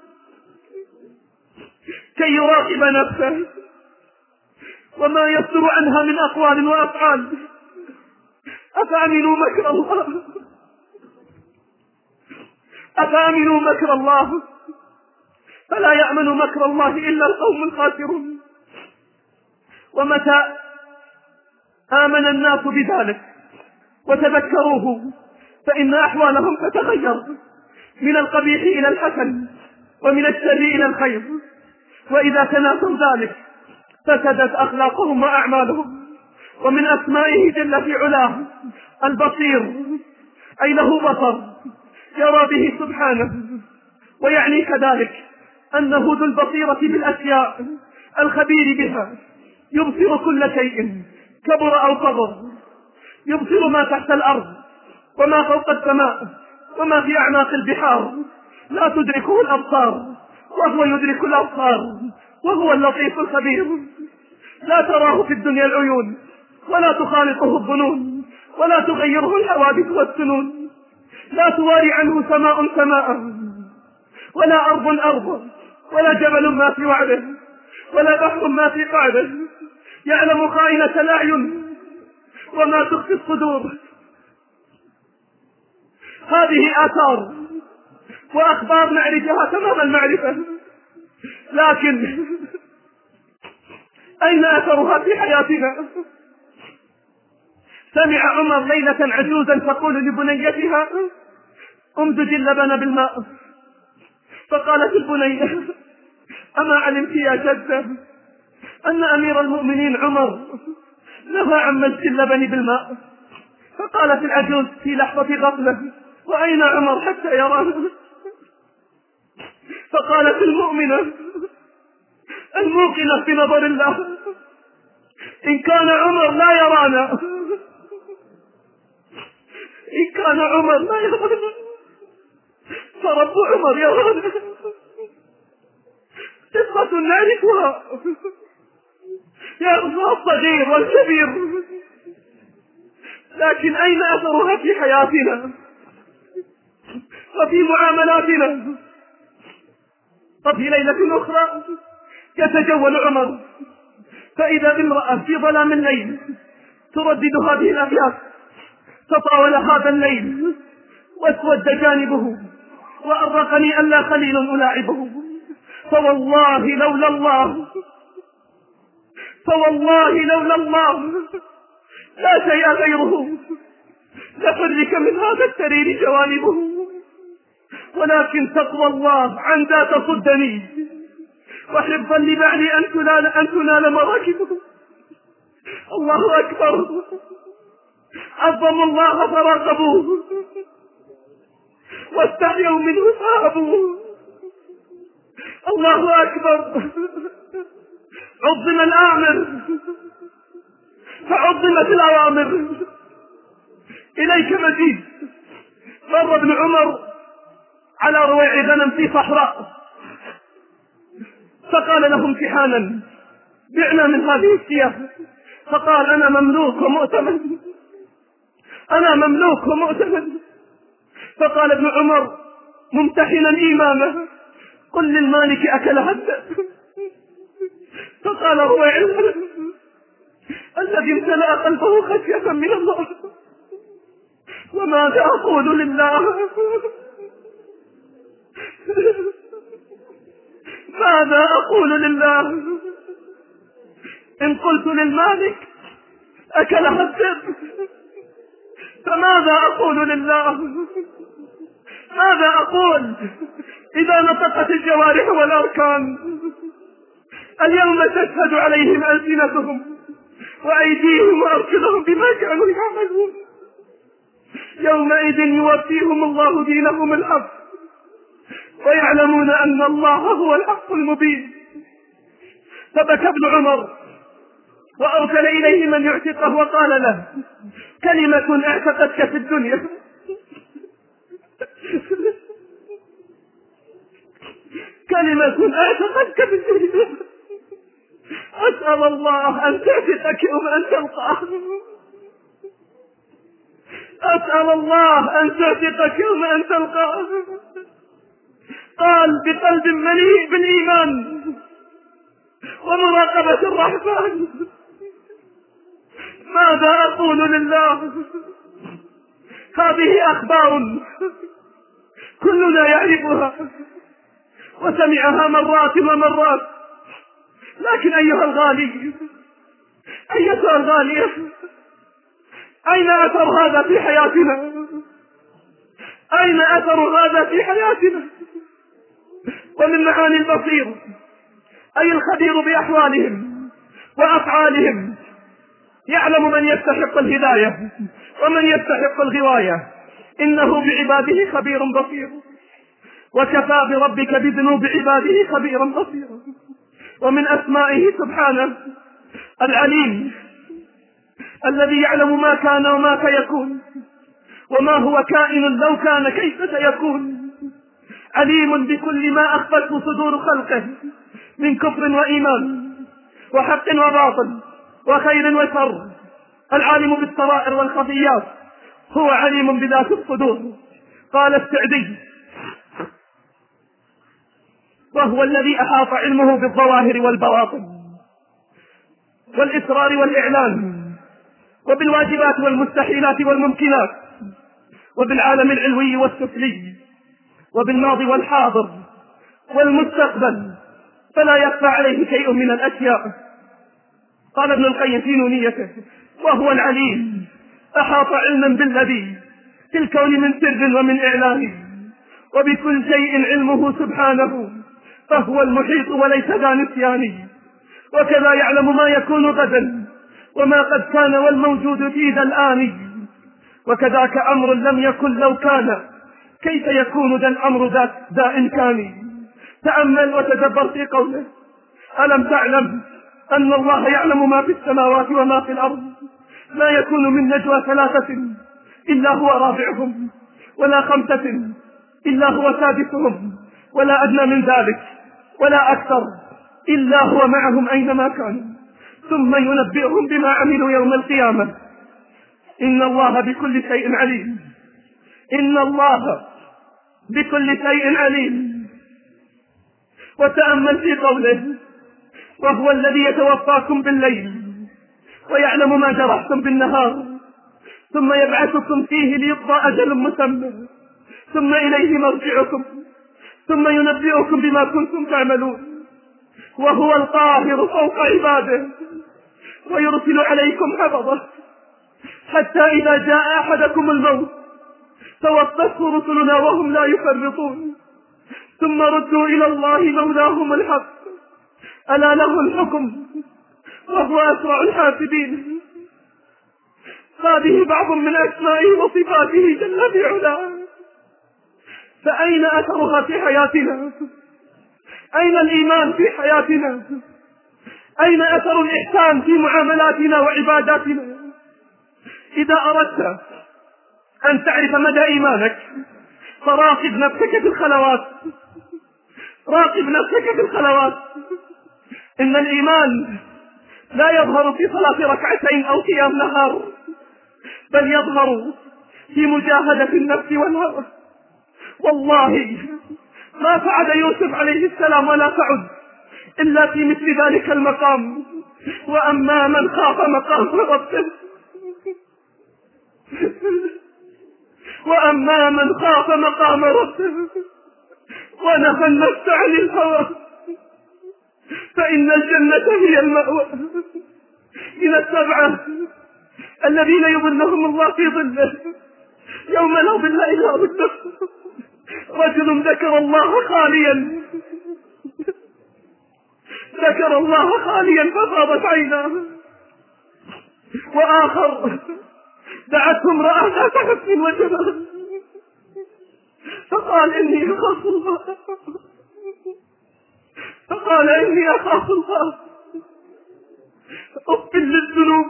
كي يراقب نفسه وما يصدر عنها من أقوال وأفعال. أفأمنوا مكر الله؟ أفأمنوا مكر الله؟ فلا يأمن مكر الله إلا القوم الخاسرون. ومتى آمن الناس بذلك وتذكروه فإن أحوالهم تتغير من القبيح إلى الحسن ومن الشر إلى الخير، وإذا تناسوا ذلك فسدت أخلاقهم وأعمالهم. ومن أسمائه جل في علاه البصير، أي له بصر يرى به سبحانه، ويعني كذلك أنه ذو البصيرة بالأشياء الخبير بها، يبصر كل شيء كبر أو صغر، يبصر ما تحت الأرض وما فوق السماء وما في أعماق البحار، لا تدركه الأبصار وهو يدرك الأبصار، وهو اللطيف الخبير. لا تراه في الدنيا العيون ولا تخالطه الظنون ولا تغيره الحوادث والسنون، لا تواري عنه سماء سماء ولا أرض أرض ولا جبل ما في وعده ولا بحر ما في قعده، يعلم خائنة الأعين وما تخفي الصدور. هذه آثار وأخبار نعرفها تمام المعرفة، لكن أين أثرها في حياتنا؟ سمع عمر ليلة عجوزا تقول لبنيتها: امزج اللبن بالماء، فقالت البنية: أما علمت يا جدة أن أمير المؤمنين عمر نهى عن مزج اللبن بالماء؟ فقالت العجوز في لحظة غفلة: وأين عمر حتى يرانا؟ فقالت المؤمنة الموقنة بنظر الله: إن كان عمر لا يرانا، إن كان عمر لا يرانا فرب عمر يرانا. قصة نعرفها يعرفها الصغير والكبير، لكن أين أثرها في حياتنا وفي معاملاتنا؟ وفي ليلة أخرى يتجول عمر فإذا بامرأة في ظلام الليل تردد هذه الأبيات: تطاول هذا الليل واسود جانبه وأرقني ألا خليل ألاعبه، فوالله لولا الله لا شيء غيره لحرك من هذا السرير جوانبه، ولكن تقوى الله عن ذا تصدني وحفظا لبعلي أن تنال مراكبه. الله أكبر، عظموا الله فراقبوه واستحيوا منه فهابوه. الله أكبر، عظم الآمر فعظمت الأوامر. إليك مجيد. مر ابن عمر على رويع غنم في صحراء، فقال له امتحانا: بعنا من هذه الثياب. فقال: أنا مملوك ومؤتمن. فقال ابن عمر ممتحنا إيمانه: قل للمالك أكلها الذئب. فقال رويع الغنم الذي امتلأ قلبه خشية من الله: وماذا أقول لله؟ ماذا أقول لله؟ إن قلت للمالك أكلها الذئب فماذا أقول لله؟ ماذا أقول إذا نطقت الجوارح والأركان؟ اليوم تشهد عليهم ألسنتهم وأيديهم وأرجلهم بما كانوا يعملون. يومئذ يوفيهم الله دينهم الحق ويعلمون أن الله هو الحق المبين. فبكى ابن عمر وأرسل إليه من يعتقه وقال له: كلمة اعتقدك في الدنيا أسأل الله أن تعتقك يوم أن تلقاه. قال بقلب مليء بالإيمان ومراقبة الرحمن: ماذا أقول لله؟ هذه أخبار كلنا يعرفها وسمعها مرات ومرات، لكن أيتها الغالية، أين أثر هذا في حياتنا؟ ومن معاني البصير أي الخبير بأحوالهم وأفعالهم، يعلم من يستحق الهداية ومن يستحق الغواية. إنه بعباده خبير بصير، وكفى بربك بذنوب عباده خبيرا بصيرا. ومن أسمائه سبحانه العليم الذي يعلم ما كان وما سيكون وما هو كائن لو كان كيف سيكون، عليم بكل ما أخفته صدور خلقه من كفر وإيمان وحق وباطل وخير وشر. العالم بالسرائر والخفيات، هو عليم بذات الصدور. قال السعدي: وهو الذي أحاط علمه بالظواهر والبواطن والإسرار والإعلان وبالواجبات والمستحيلات والممكنات وبالعالم العلوي والسفلي وبالماضي والحاضر والمستقبل، فلا يخفى عليه شيء من الأشياء. قال ابن القيم في نونيته: وهو العليم أحاط علما بالذي في الكون من سر ومن إعلان، وبكل شيء علمه سبحانه، فهو المحيط وليس ذا نسيان. وكذا يعلم ما يكون غدا وما قد كان والموجود في ذا الآن، وكذاك أمر لم يكن لو كان، كيف يكون ذا الأمر ذا إمكان. تأمل وتدبر في قوله: ألم تعلم أن الله يعلم ما في السماوات وما في الأرض، ما يكون من نجوى 3 إلا هو رابعهم، ولا 5 إلا هو سادسهم، ولا أدنى من ذلك ولا أكثر إلا هو معهم أينما كانوا، ثم ينبئهم بما عملوا يوم القيامة. إن الله بكل شيء عليم. وتأمل في قوله: وهو الذي يتوفاكم بالليل ويعلم ما جرحتم بالنهار، ثم يبعثكم فيه ليقضى أجل مسمى، ثم إليه مرجعكم، ثم ينبئكم بما كنتم تعملون، وهو القاهر فوق عباده، ويرسل عليكم حفظه حتى إذا جاء أحدكم الموت توفته رسلنا وهم لا يفرطون، ثم ردوا إلى الله مولاهم الحق، ألا له الحكم وهو أسرع الحاسبين. هذه بعض من أسمائه وصفاته جل في علاه، فأين أثرها في حياتنا؟ أين الإيمان في حياتنا؟ أين أثر الإحسان في معاملاتنا وعباداتنا؟ إذا أردت أن تعرف مدى إيمانك فراقب نفسك في الخلوات، راقب نفسك في الخلوات. إن الإيمان لا يظهر في صلاة ركعتين أو قيام نهار، بل يظهر في مجاهدة النفس والهوى. والله ما فعل يوسف عليه السلام ولا فعل إلا في مثل ذلك المقام. وأما من خاف مقام ربه وأما من خاف مقام ربه ونهى النفس عن الهوى فإن الجنة هي المأوى. إلى السبعة الذين يظلهم الله في ظله يوم لا ظل إلا ظله: رجل ذكر الله خاليا ففاضت عيناه، وآخر دعته امرأة ذات حسن وجمال فقال إني أخاف الله. أف للذنوب.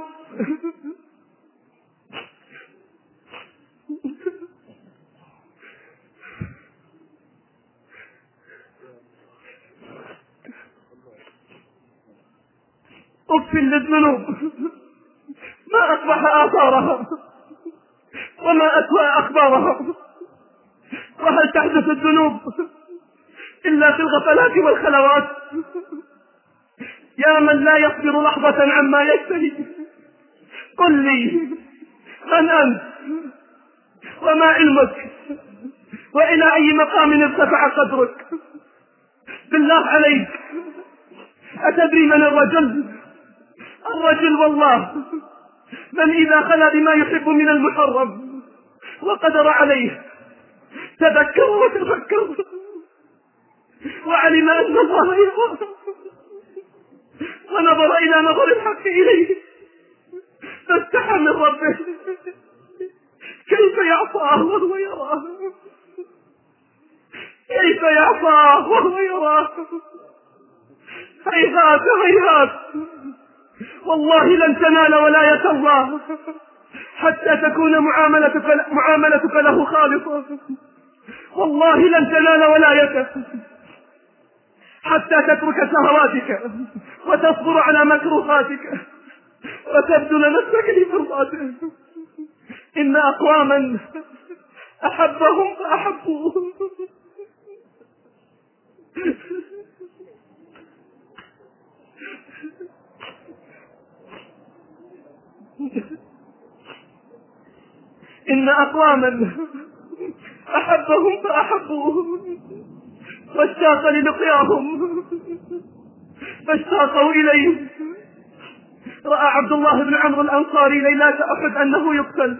أف للذنوب ما أصبح آثارها وما أسوأ أخبارها. وهل تحدث الذنوب إلا في الغفلات والخلوات؟ يا من لا يصبر لحظة عما يشتهي، قل لي من أنت وما علمك وإلى أي مقام ارتفع قدرك؟ بالله عليك أتدري من الرجل والله من إذا خلا بما يحب من المحرم وقدر عليه تذكر وتفكر وعلم أن الله يراه ونظر إلى نظر الحق إليه فاستحى من ربه. كيف يعصاه وهو يراه؟ كيف يعصاه وهو يراه؟ هيهات والله لن تنال ولاية الله حتى تكون معاملتك له خالصة. والله لن تنال ولايته حتى تترك شهواتك وتصبر على مكروهاتك وتبذل نفسك لمرضاته. إن أقواما أحبهم فأحبوه. إن أقواما أحبهم فأحبوه واشتاق للقياهم فاشتاقوا إليه. رأى عبد الله بن عمرو الأنصاري ليلة أحد أنه يقتل،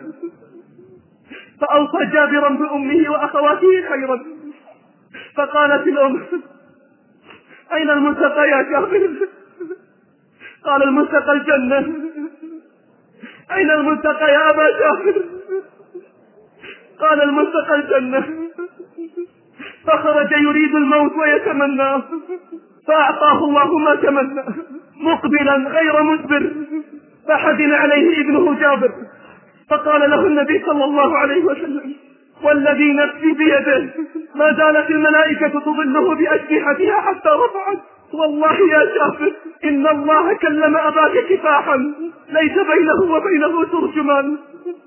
فأوصى جابرا بأمه وأخواته خيرا، فقالت الأم: أين الملتقى يا جابر؟ قال: الملتقى الجنة. أين الملتقى يا أبا جابر؟ قال: الملتقى الجنة. فخرج يريد الموت ويتمناه فأعطاه الله ما تمنى مقبلا غير مدبر، فحزن عليه ابنه جابر، فقال له النبي صلى الله عليه وسلم: والذي نفسي بيده ما زالت الملائكة تظله بأجنحتها حتى رفعت. والله يا جابر إن الله كلم أباك كفاحا ليس بينه وبينه ترجمان.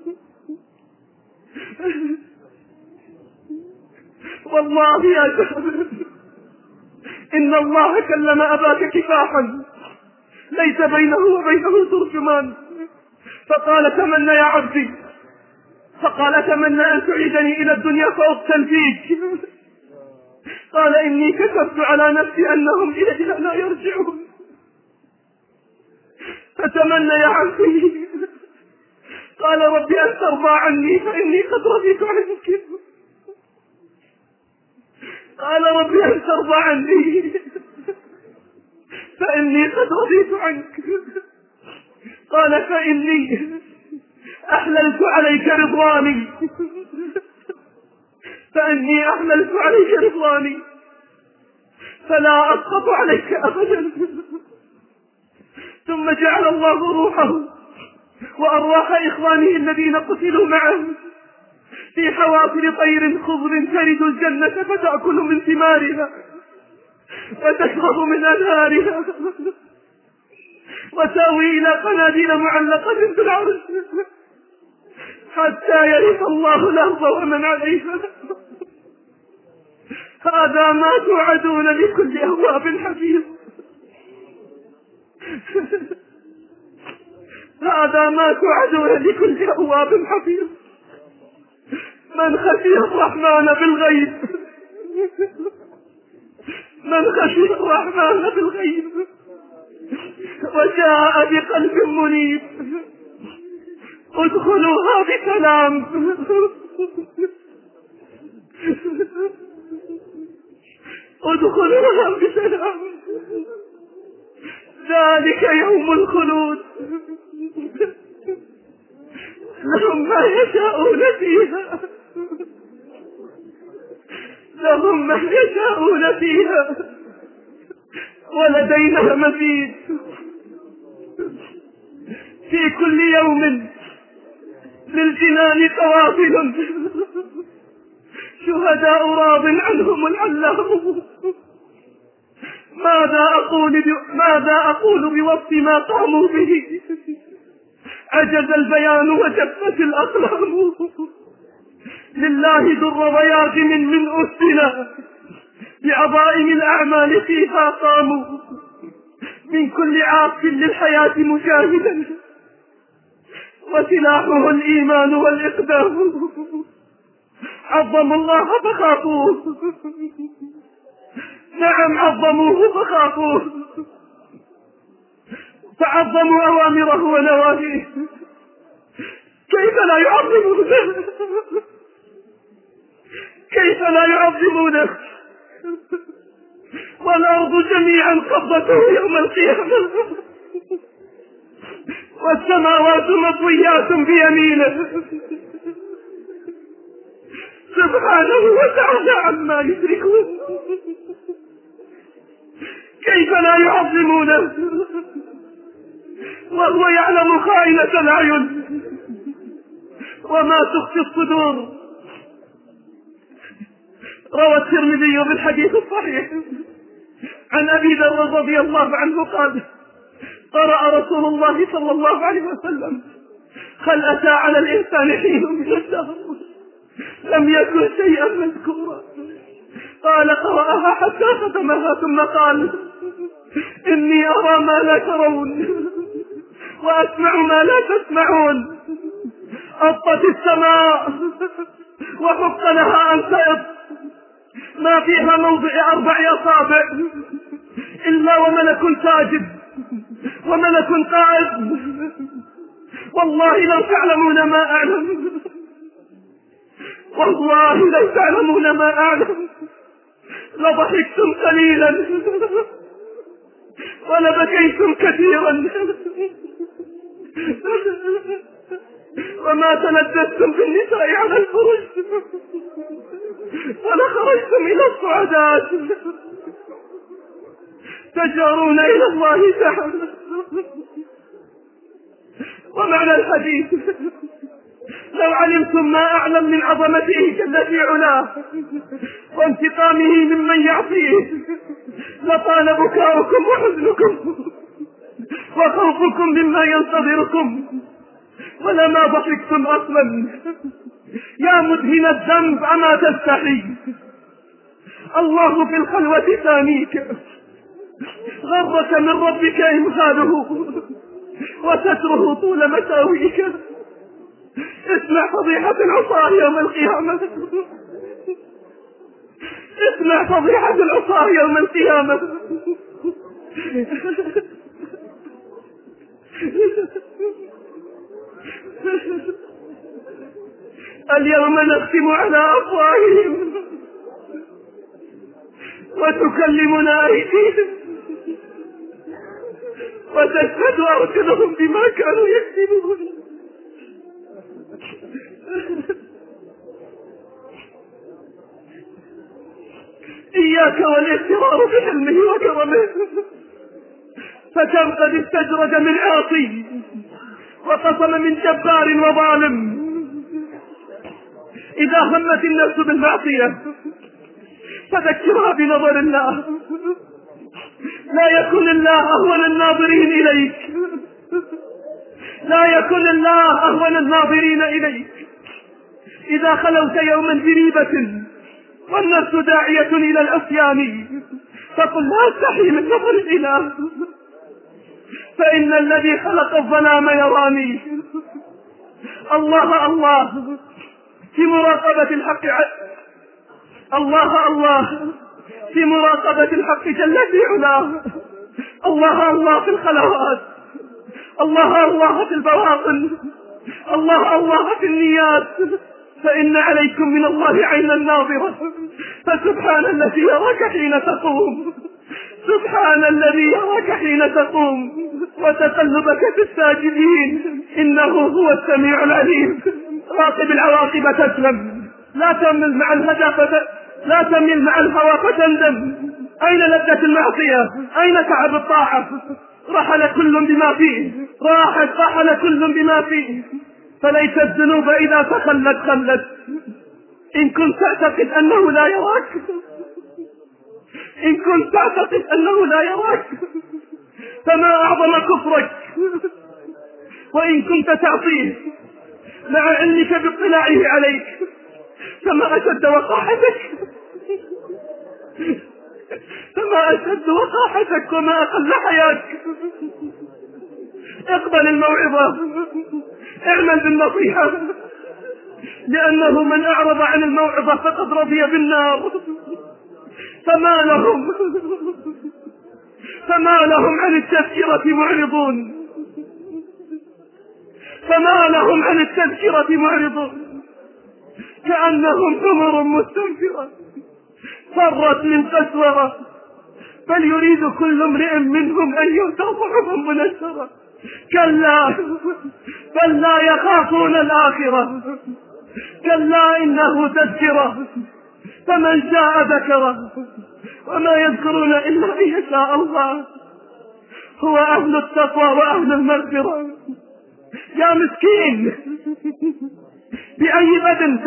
والله يا جابر إن الله كلم أباك كفاحا ليس بينه وبينه ترجمان. فقال تمنى يا عبدي، فقال أتمنى أن تعيدني إلى الدنيا فأقتل فيك. قال إني كتبت على نفسي أنهم إليها لا يرجعون. فتمنى يا عبدي. قال ربي أن ترضى عني فإني قد رضيت عنك. قال ربي أن ترضى عني فإني قد رضيت عنك. قال فإني أحللت عليك رضواني، فإني أحللت عليك رضواني فلا أسخط عليك أبدا. ثم جعل الله روحه وأرواح إخوانه الذين قتلوا معه في حوافر طير خضر ترد الجنة فتأكل من ثمارها وتشرب من أنهارها وتأوي إلى قناديل معلقة بالعرش حتى يرث الله الأرض ومن عليها. هذا ما توعدون لكل أواب حفيظ. هذا ما توعدون لكل أواب حفيظ. من خشي الرحمن بالغيب، من خشي الرحمن بالغيب وجاء بقلب منيب ادخلوها بسلام. ادخلوها بسلام. ذلك يوم الخلود، لهم ما يشاءون فيها، لهم ما يشاءون فيها ولدينا مزيد. في كل يوم للجنان قوافل شهداء راض عنهم العلام. ماذا أقول بوصف ما قاموا به؟ عجز البيان وجفت الأقلام. لله در ضياغم من أسنا بعظائم الأعمال فيها قاموا. من كل عاص للحياة مجاهدا وسلاحه الإيمان والإقدام. عظموا الله فخافوه، نعم عظموه فخافوه، فعظموا أوامره ونواهيه. كيف لا يعظمونه؟ كيف لا يعظمونه؟ والأرض جميعا قبضته يوم القيامة والسماوات مطويات بيمينه سبحانه وتعالى عما يشركون. كيف لا يعظمونه وهو يعلم خائنة الأعين وما تخفي الصدور. روى الترمذي بالحديث الصحيح عن أبي ذر رضي الله عنه قال قرأ رسول الله صلى الله عليه وسلم هل أتى على الإنسان حين من الدهر لم يكن شيئا مذكورا. قال قرأها حتى ختمها ثم قال إني أرى ما لا ترون وأسمع ما لا تسمعون. أطت السماء وحق لها أن تأط ما فيها موضع 4 أصابع إلا وملك ساجد وملك قائد. والله لو تعلمون ما أعلم، والله لو تعلمون ما أعلم لضحكتم قليلا ولبكيتم كثيرا وما تلذذتم بالنساء على الفرش ولخرجتم إلى الصعدات تجارون إلى الله تعالى. ومعنى الحديث لو علمتم ما أعلم من عظمته جل في علاه وانتقامه ممن يعصيه لطال بكاؤكم وحزنكم وخوفكم مما ينتظركم ولما ضحكتم أصلا. يا مدهن الذنب أما تستحي الله في الخلوة ثانيك غرك من ربك إمهاله وستره طول مساويك. اسمع فضيحة العصاة يوم القيامة، اسمع فضيحة العصاة يوم القيامة. اليوم نختم على أفواههم وتكلمنا أيديهم وتشهد أرجلهم بما كانوا يكسبون. إياك والاغترار بحلمه وكرمه، فكم قد استجرد من عاصي وقسم من جبار وظالم. إذا همت النفس بالمعصية فذكرها بنظر الله، لا يكن الله أهون الناظرين إليك، لا يكن الله أهون الناظرين إليك. إذا خلوت يوما بريبة والنفس داعية إلى العصيان فقل لا أستحي من نظر الإله، فإن الذي خلق الظلام يراني. الله الله في مراقبة الحق، الله الله في مراقبة الحق جل في علاه. الله الله في الخلوات، الله الله في البواطن، الله الله في النيات، فإن عليكم من الله عينا ناظرة. فسبحان الذي يراك حين تقوم، سبحان الذي يراك حين تقوم وتقلبك في الساجدين، إنه هو السميع العليم. راقب العواقب تسلم، لا تمل مع الهدى، لا تمل مع الهوى فتندم. أين لذة المعصية؟ أين تعب الطاعة؟ رحل كل بما فيه، رحل كل بما فيه. فليس الذنوب إذا تخلت خلت. إن كنت تعتقد أنه لا يراك، إن كنت تعتقد أنه لا يراك فما أعظم كفرك. وإن كنت تعصيه مع علمك باطلاعه عليك فما أشد وقاحتك، فما أشد وقاحتك وما أقل حياتك. اقبل الموعظة، اعمل بالنصيحة، لأنه من أعرض عن الموعظة فقد رضي بالنار. فما لهم عن التذكرة معرضون، فما لهم عن التذكرة معرضون، كأنهم حمر مستنفرة فرت من قسورة، بل يريد كل امرئ منهم أن يؤتى صحفا منشرة. كلا بل لا يخافون الآخرة، كلا إنه تذكرة فمن شاء ذكره، وما يذكرون إلا أن يشاء الله. هو أهل التقوى وأهل المغفرة. يا مسكين، بأي بدن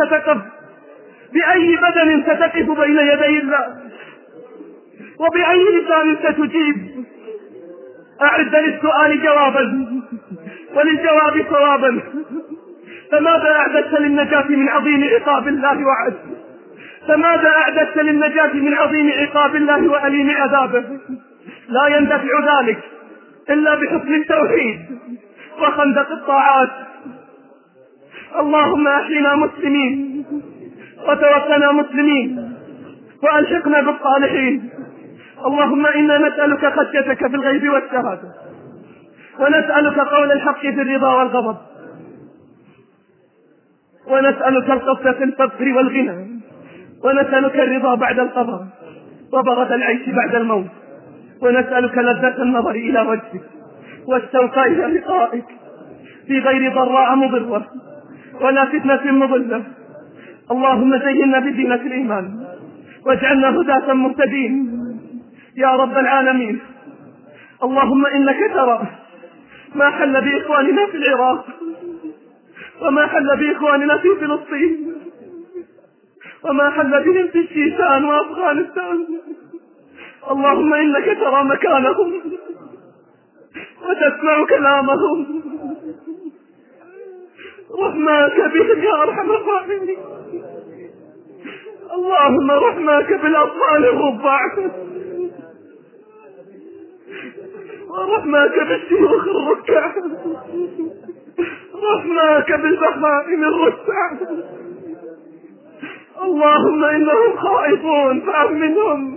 ستقف بين يدي الله، وبأي لسان ستجيب؟ أعد للسؤال جوابا وللجواب صوابا. فماذا أعددت للنجاة من عظيم عقاب الله وعد؟ فماذا أعددت للنجاة من عظيم عقاب الله وأليم عذابه؟ لا يندفع ذلك إلا بحسن التوحيد وخندق الطاعات. اللهم أحينا مسلمين وتوفنا مسلمين وألحقنا بالصالحين. اللهم إنا نسألك خشيتك في الغيب والشهادة، ونسألك قول الحق في الرضا والغضب، ونسألك القصة في الفقر والغنى، ونسألك الرضا بعد القضاء وبرد العيش بعد الموت، ونسألك لذة النظر إلى وجهك والشوق إلى لقائك في غير ضراء مضرة ولا فتنة مضلة. اللهم زينا بدينة الإيمان واجعلنا هداة مهتدين يا رب العالمين. اللهم إنك ترى ما حل بإخواننا في العراق، وما حل بإخواننا في فلسطين، وما حل بهم في الشيشان وأفغانستان. اللهم إنك ترى مكانهم وتسمع كلامهم، رحماك بهم يا أرحم الراحمين. اللهم رحماك بالأطفال الرضع، ورحماك بالشيوخ الركع، رحماك بالبهائم الركع. اللهم إنهم خائفون فأمنهم،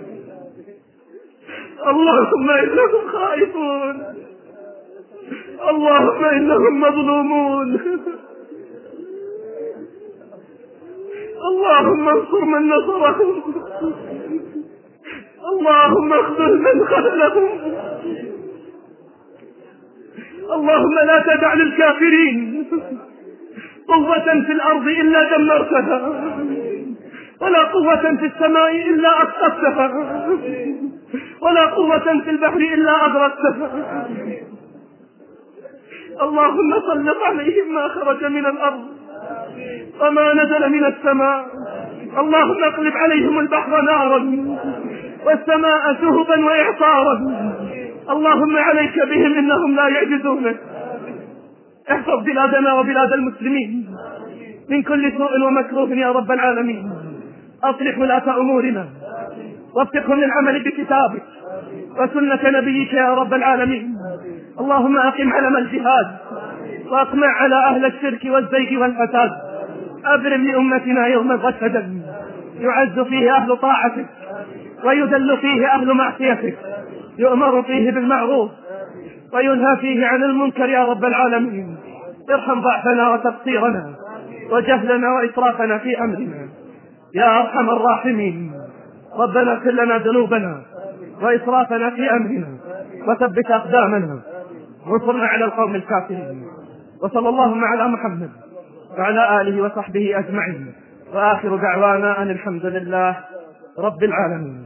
اللهم إنهم خائفون، اللهم إنهم مظلومون، اللهم انصر من نصرهم، اللهم اخذل من خذلهم. اللهم لا تدع للكافرين قوة في الأرض إلا دمرتها، ولا قوة في السماء إلا أسقطتها، ولا قوة في البحر إلا أغرقتها. اللهم سلط عليهم ما خرج من الأرض وما نزل من السماء. اللهم اقلب عليهم البحر نارا والسماء شهبا وإعصارا. اللهم عليك بهم إنهم لا يعجزونك. احفظ بلادنا وبلاد المسلمين من كل سوء ومكروه يا رب العالمين. أصلح ولاة أمورنا وفقهم للعمل بكتابك وسنة نبيك يا رب العالمين. اللهم أقم علم الجهاد وأقمع على أهل الشرك والزيغ والفساد. أبرم لأمتنا يوم الرشد يعز فيه أهل طاعتك ويذل فيه أهل معصيتك، يؤمر فيه بالمعروف وينهى فيه عن المنكر يا رب العالمين. ارحم ضعفنا وتقصيرنا وجهلنا وإسرافنا في أمرنا يا أرحم الراحمين. ربنا اغفر لنا ذنوبنا وإسرافنا في أمرنا وثبت أقدامنا وانصرنا على القوم الكافرين. وصلى اللهم على محمد وعلى آله وصحبه أجمعين، وآخر دعوانا أن الحمد لله رب العالمين.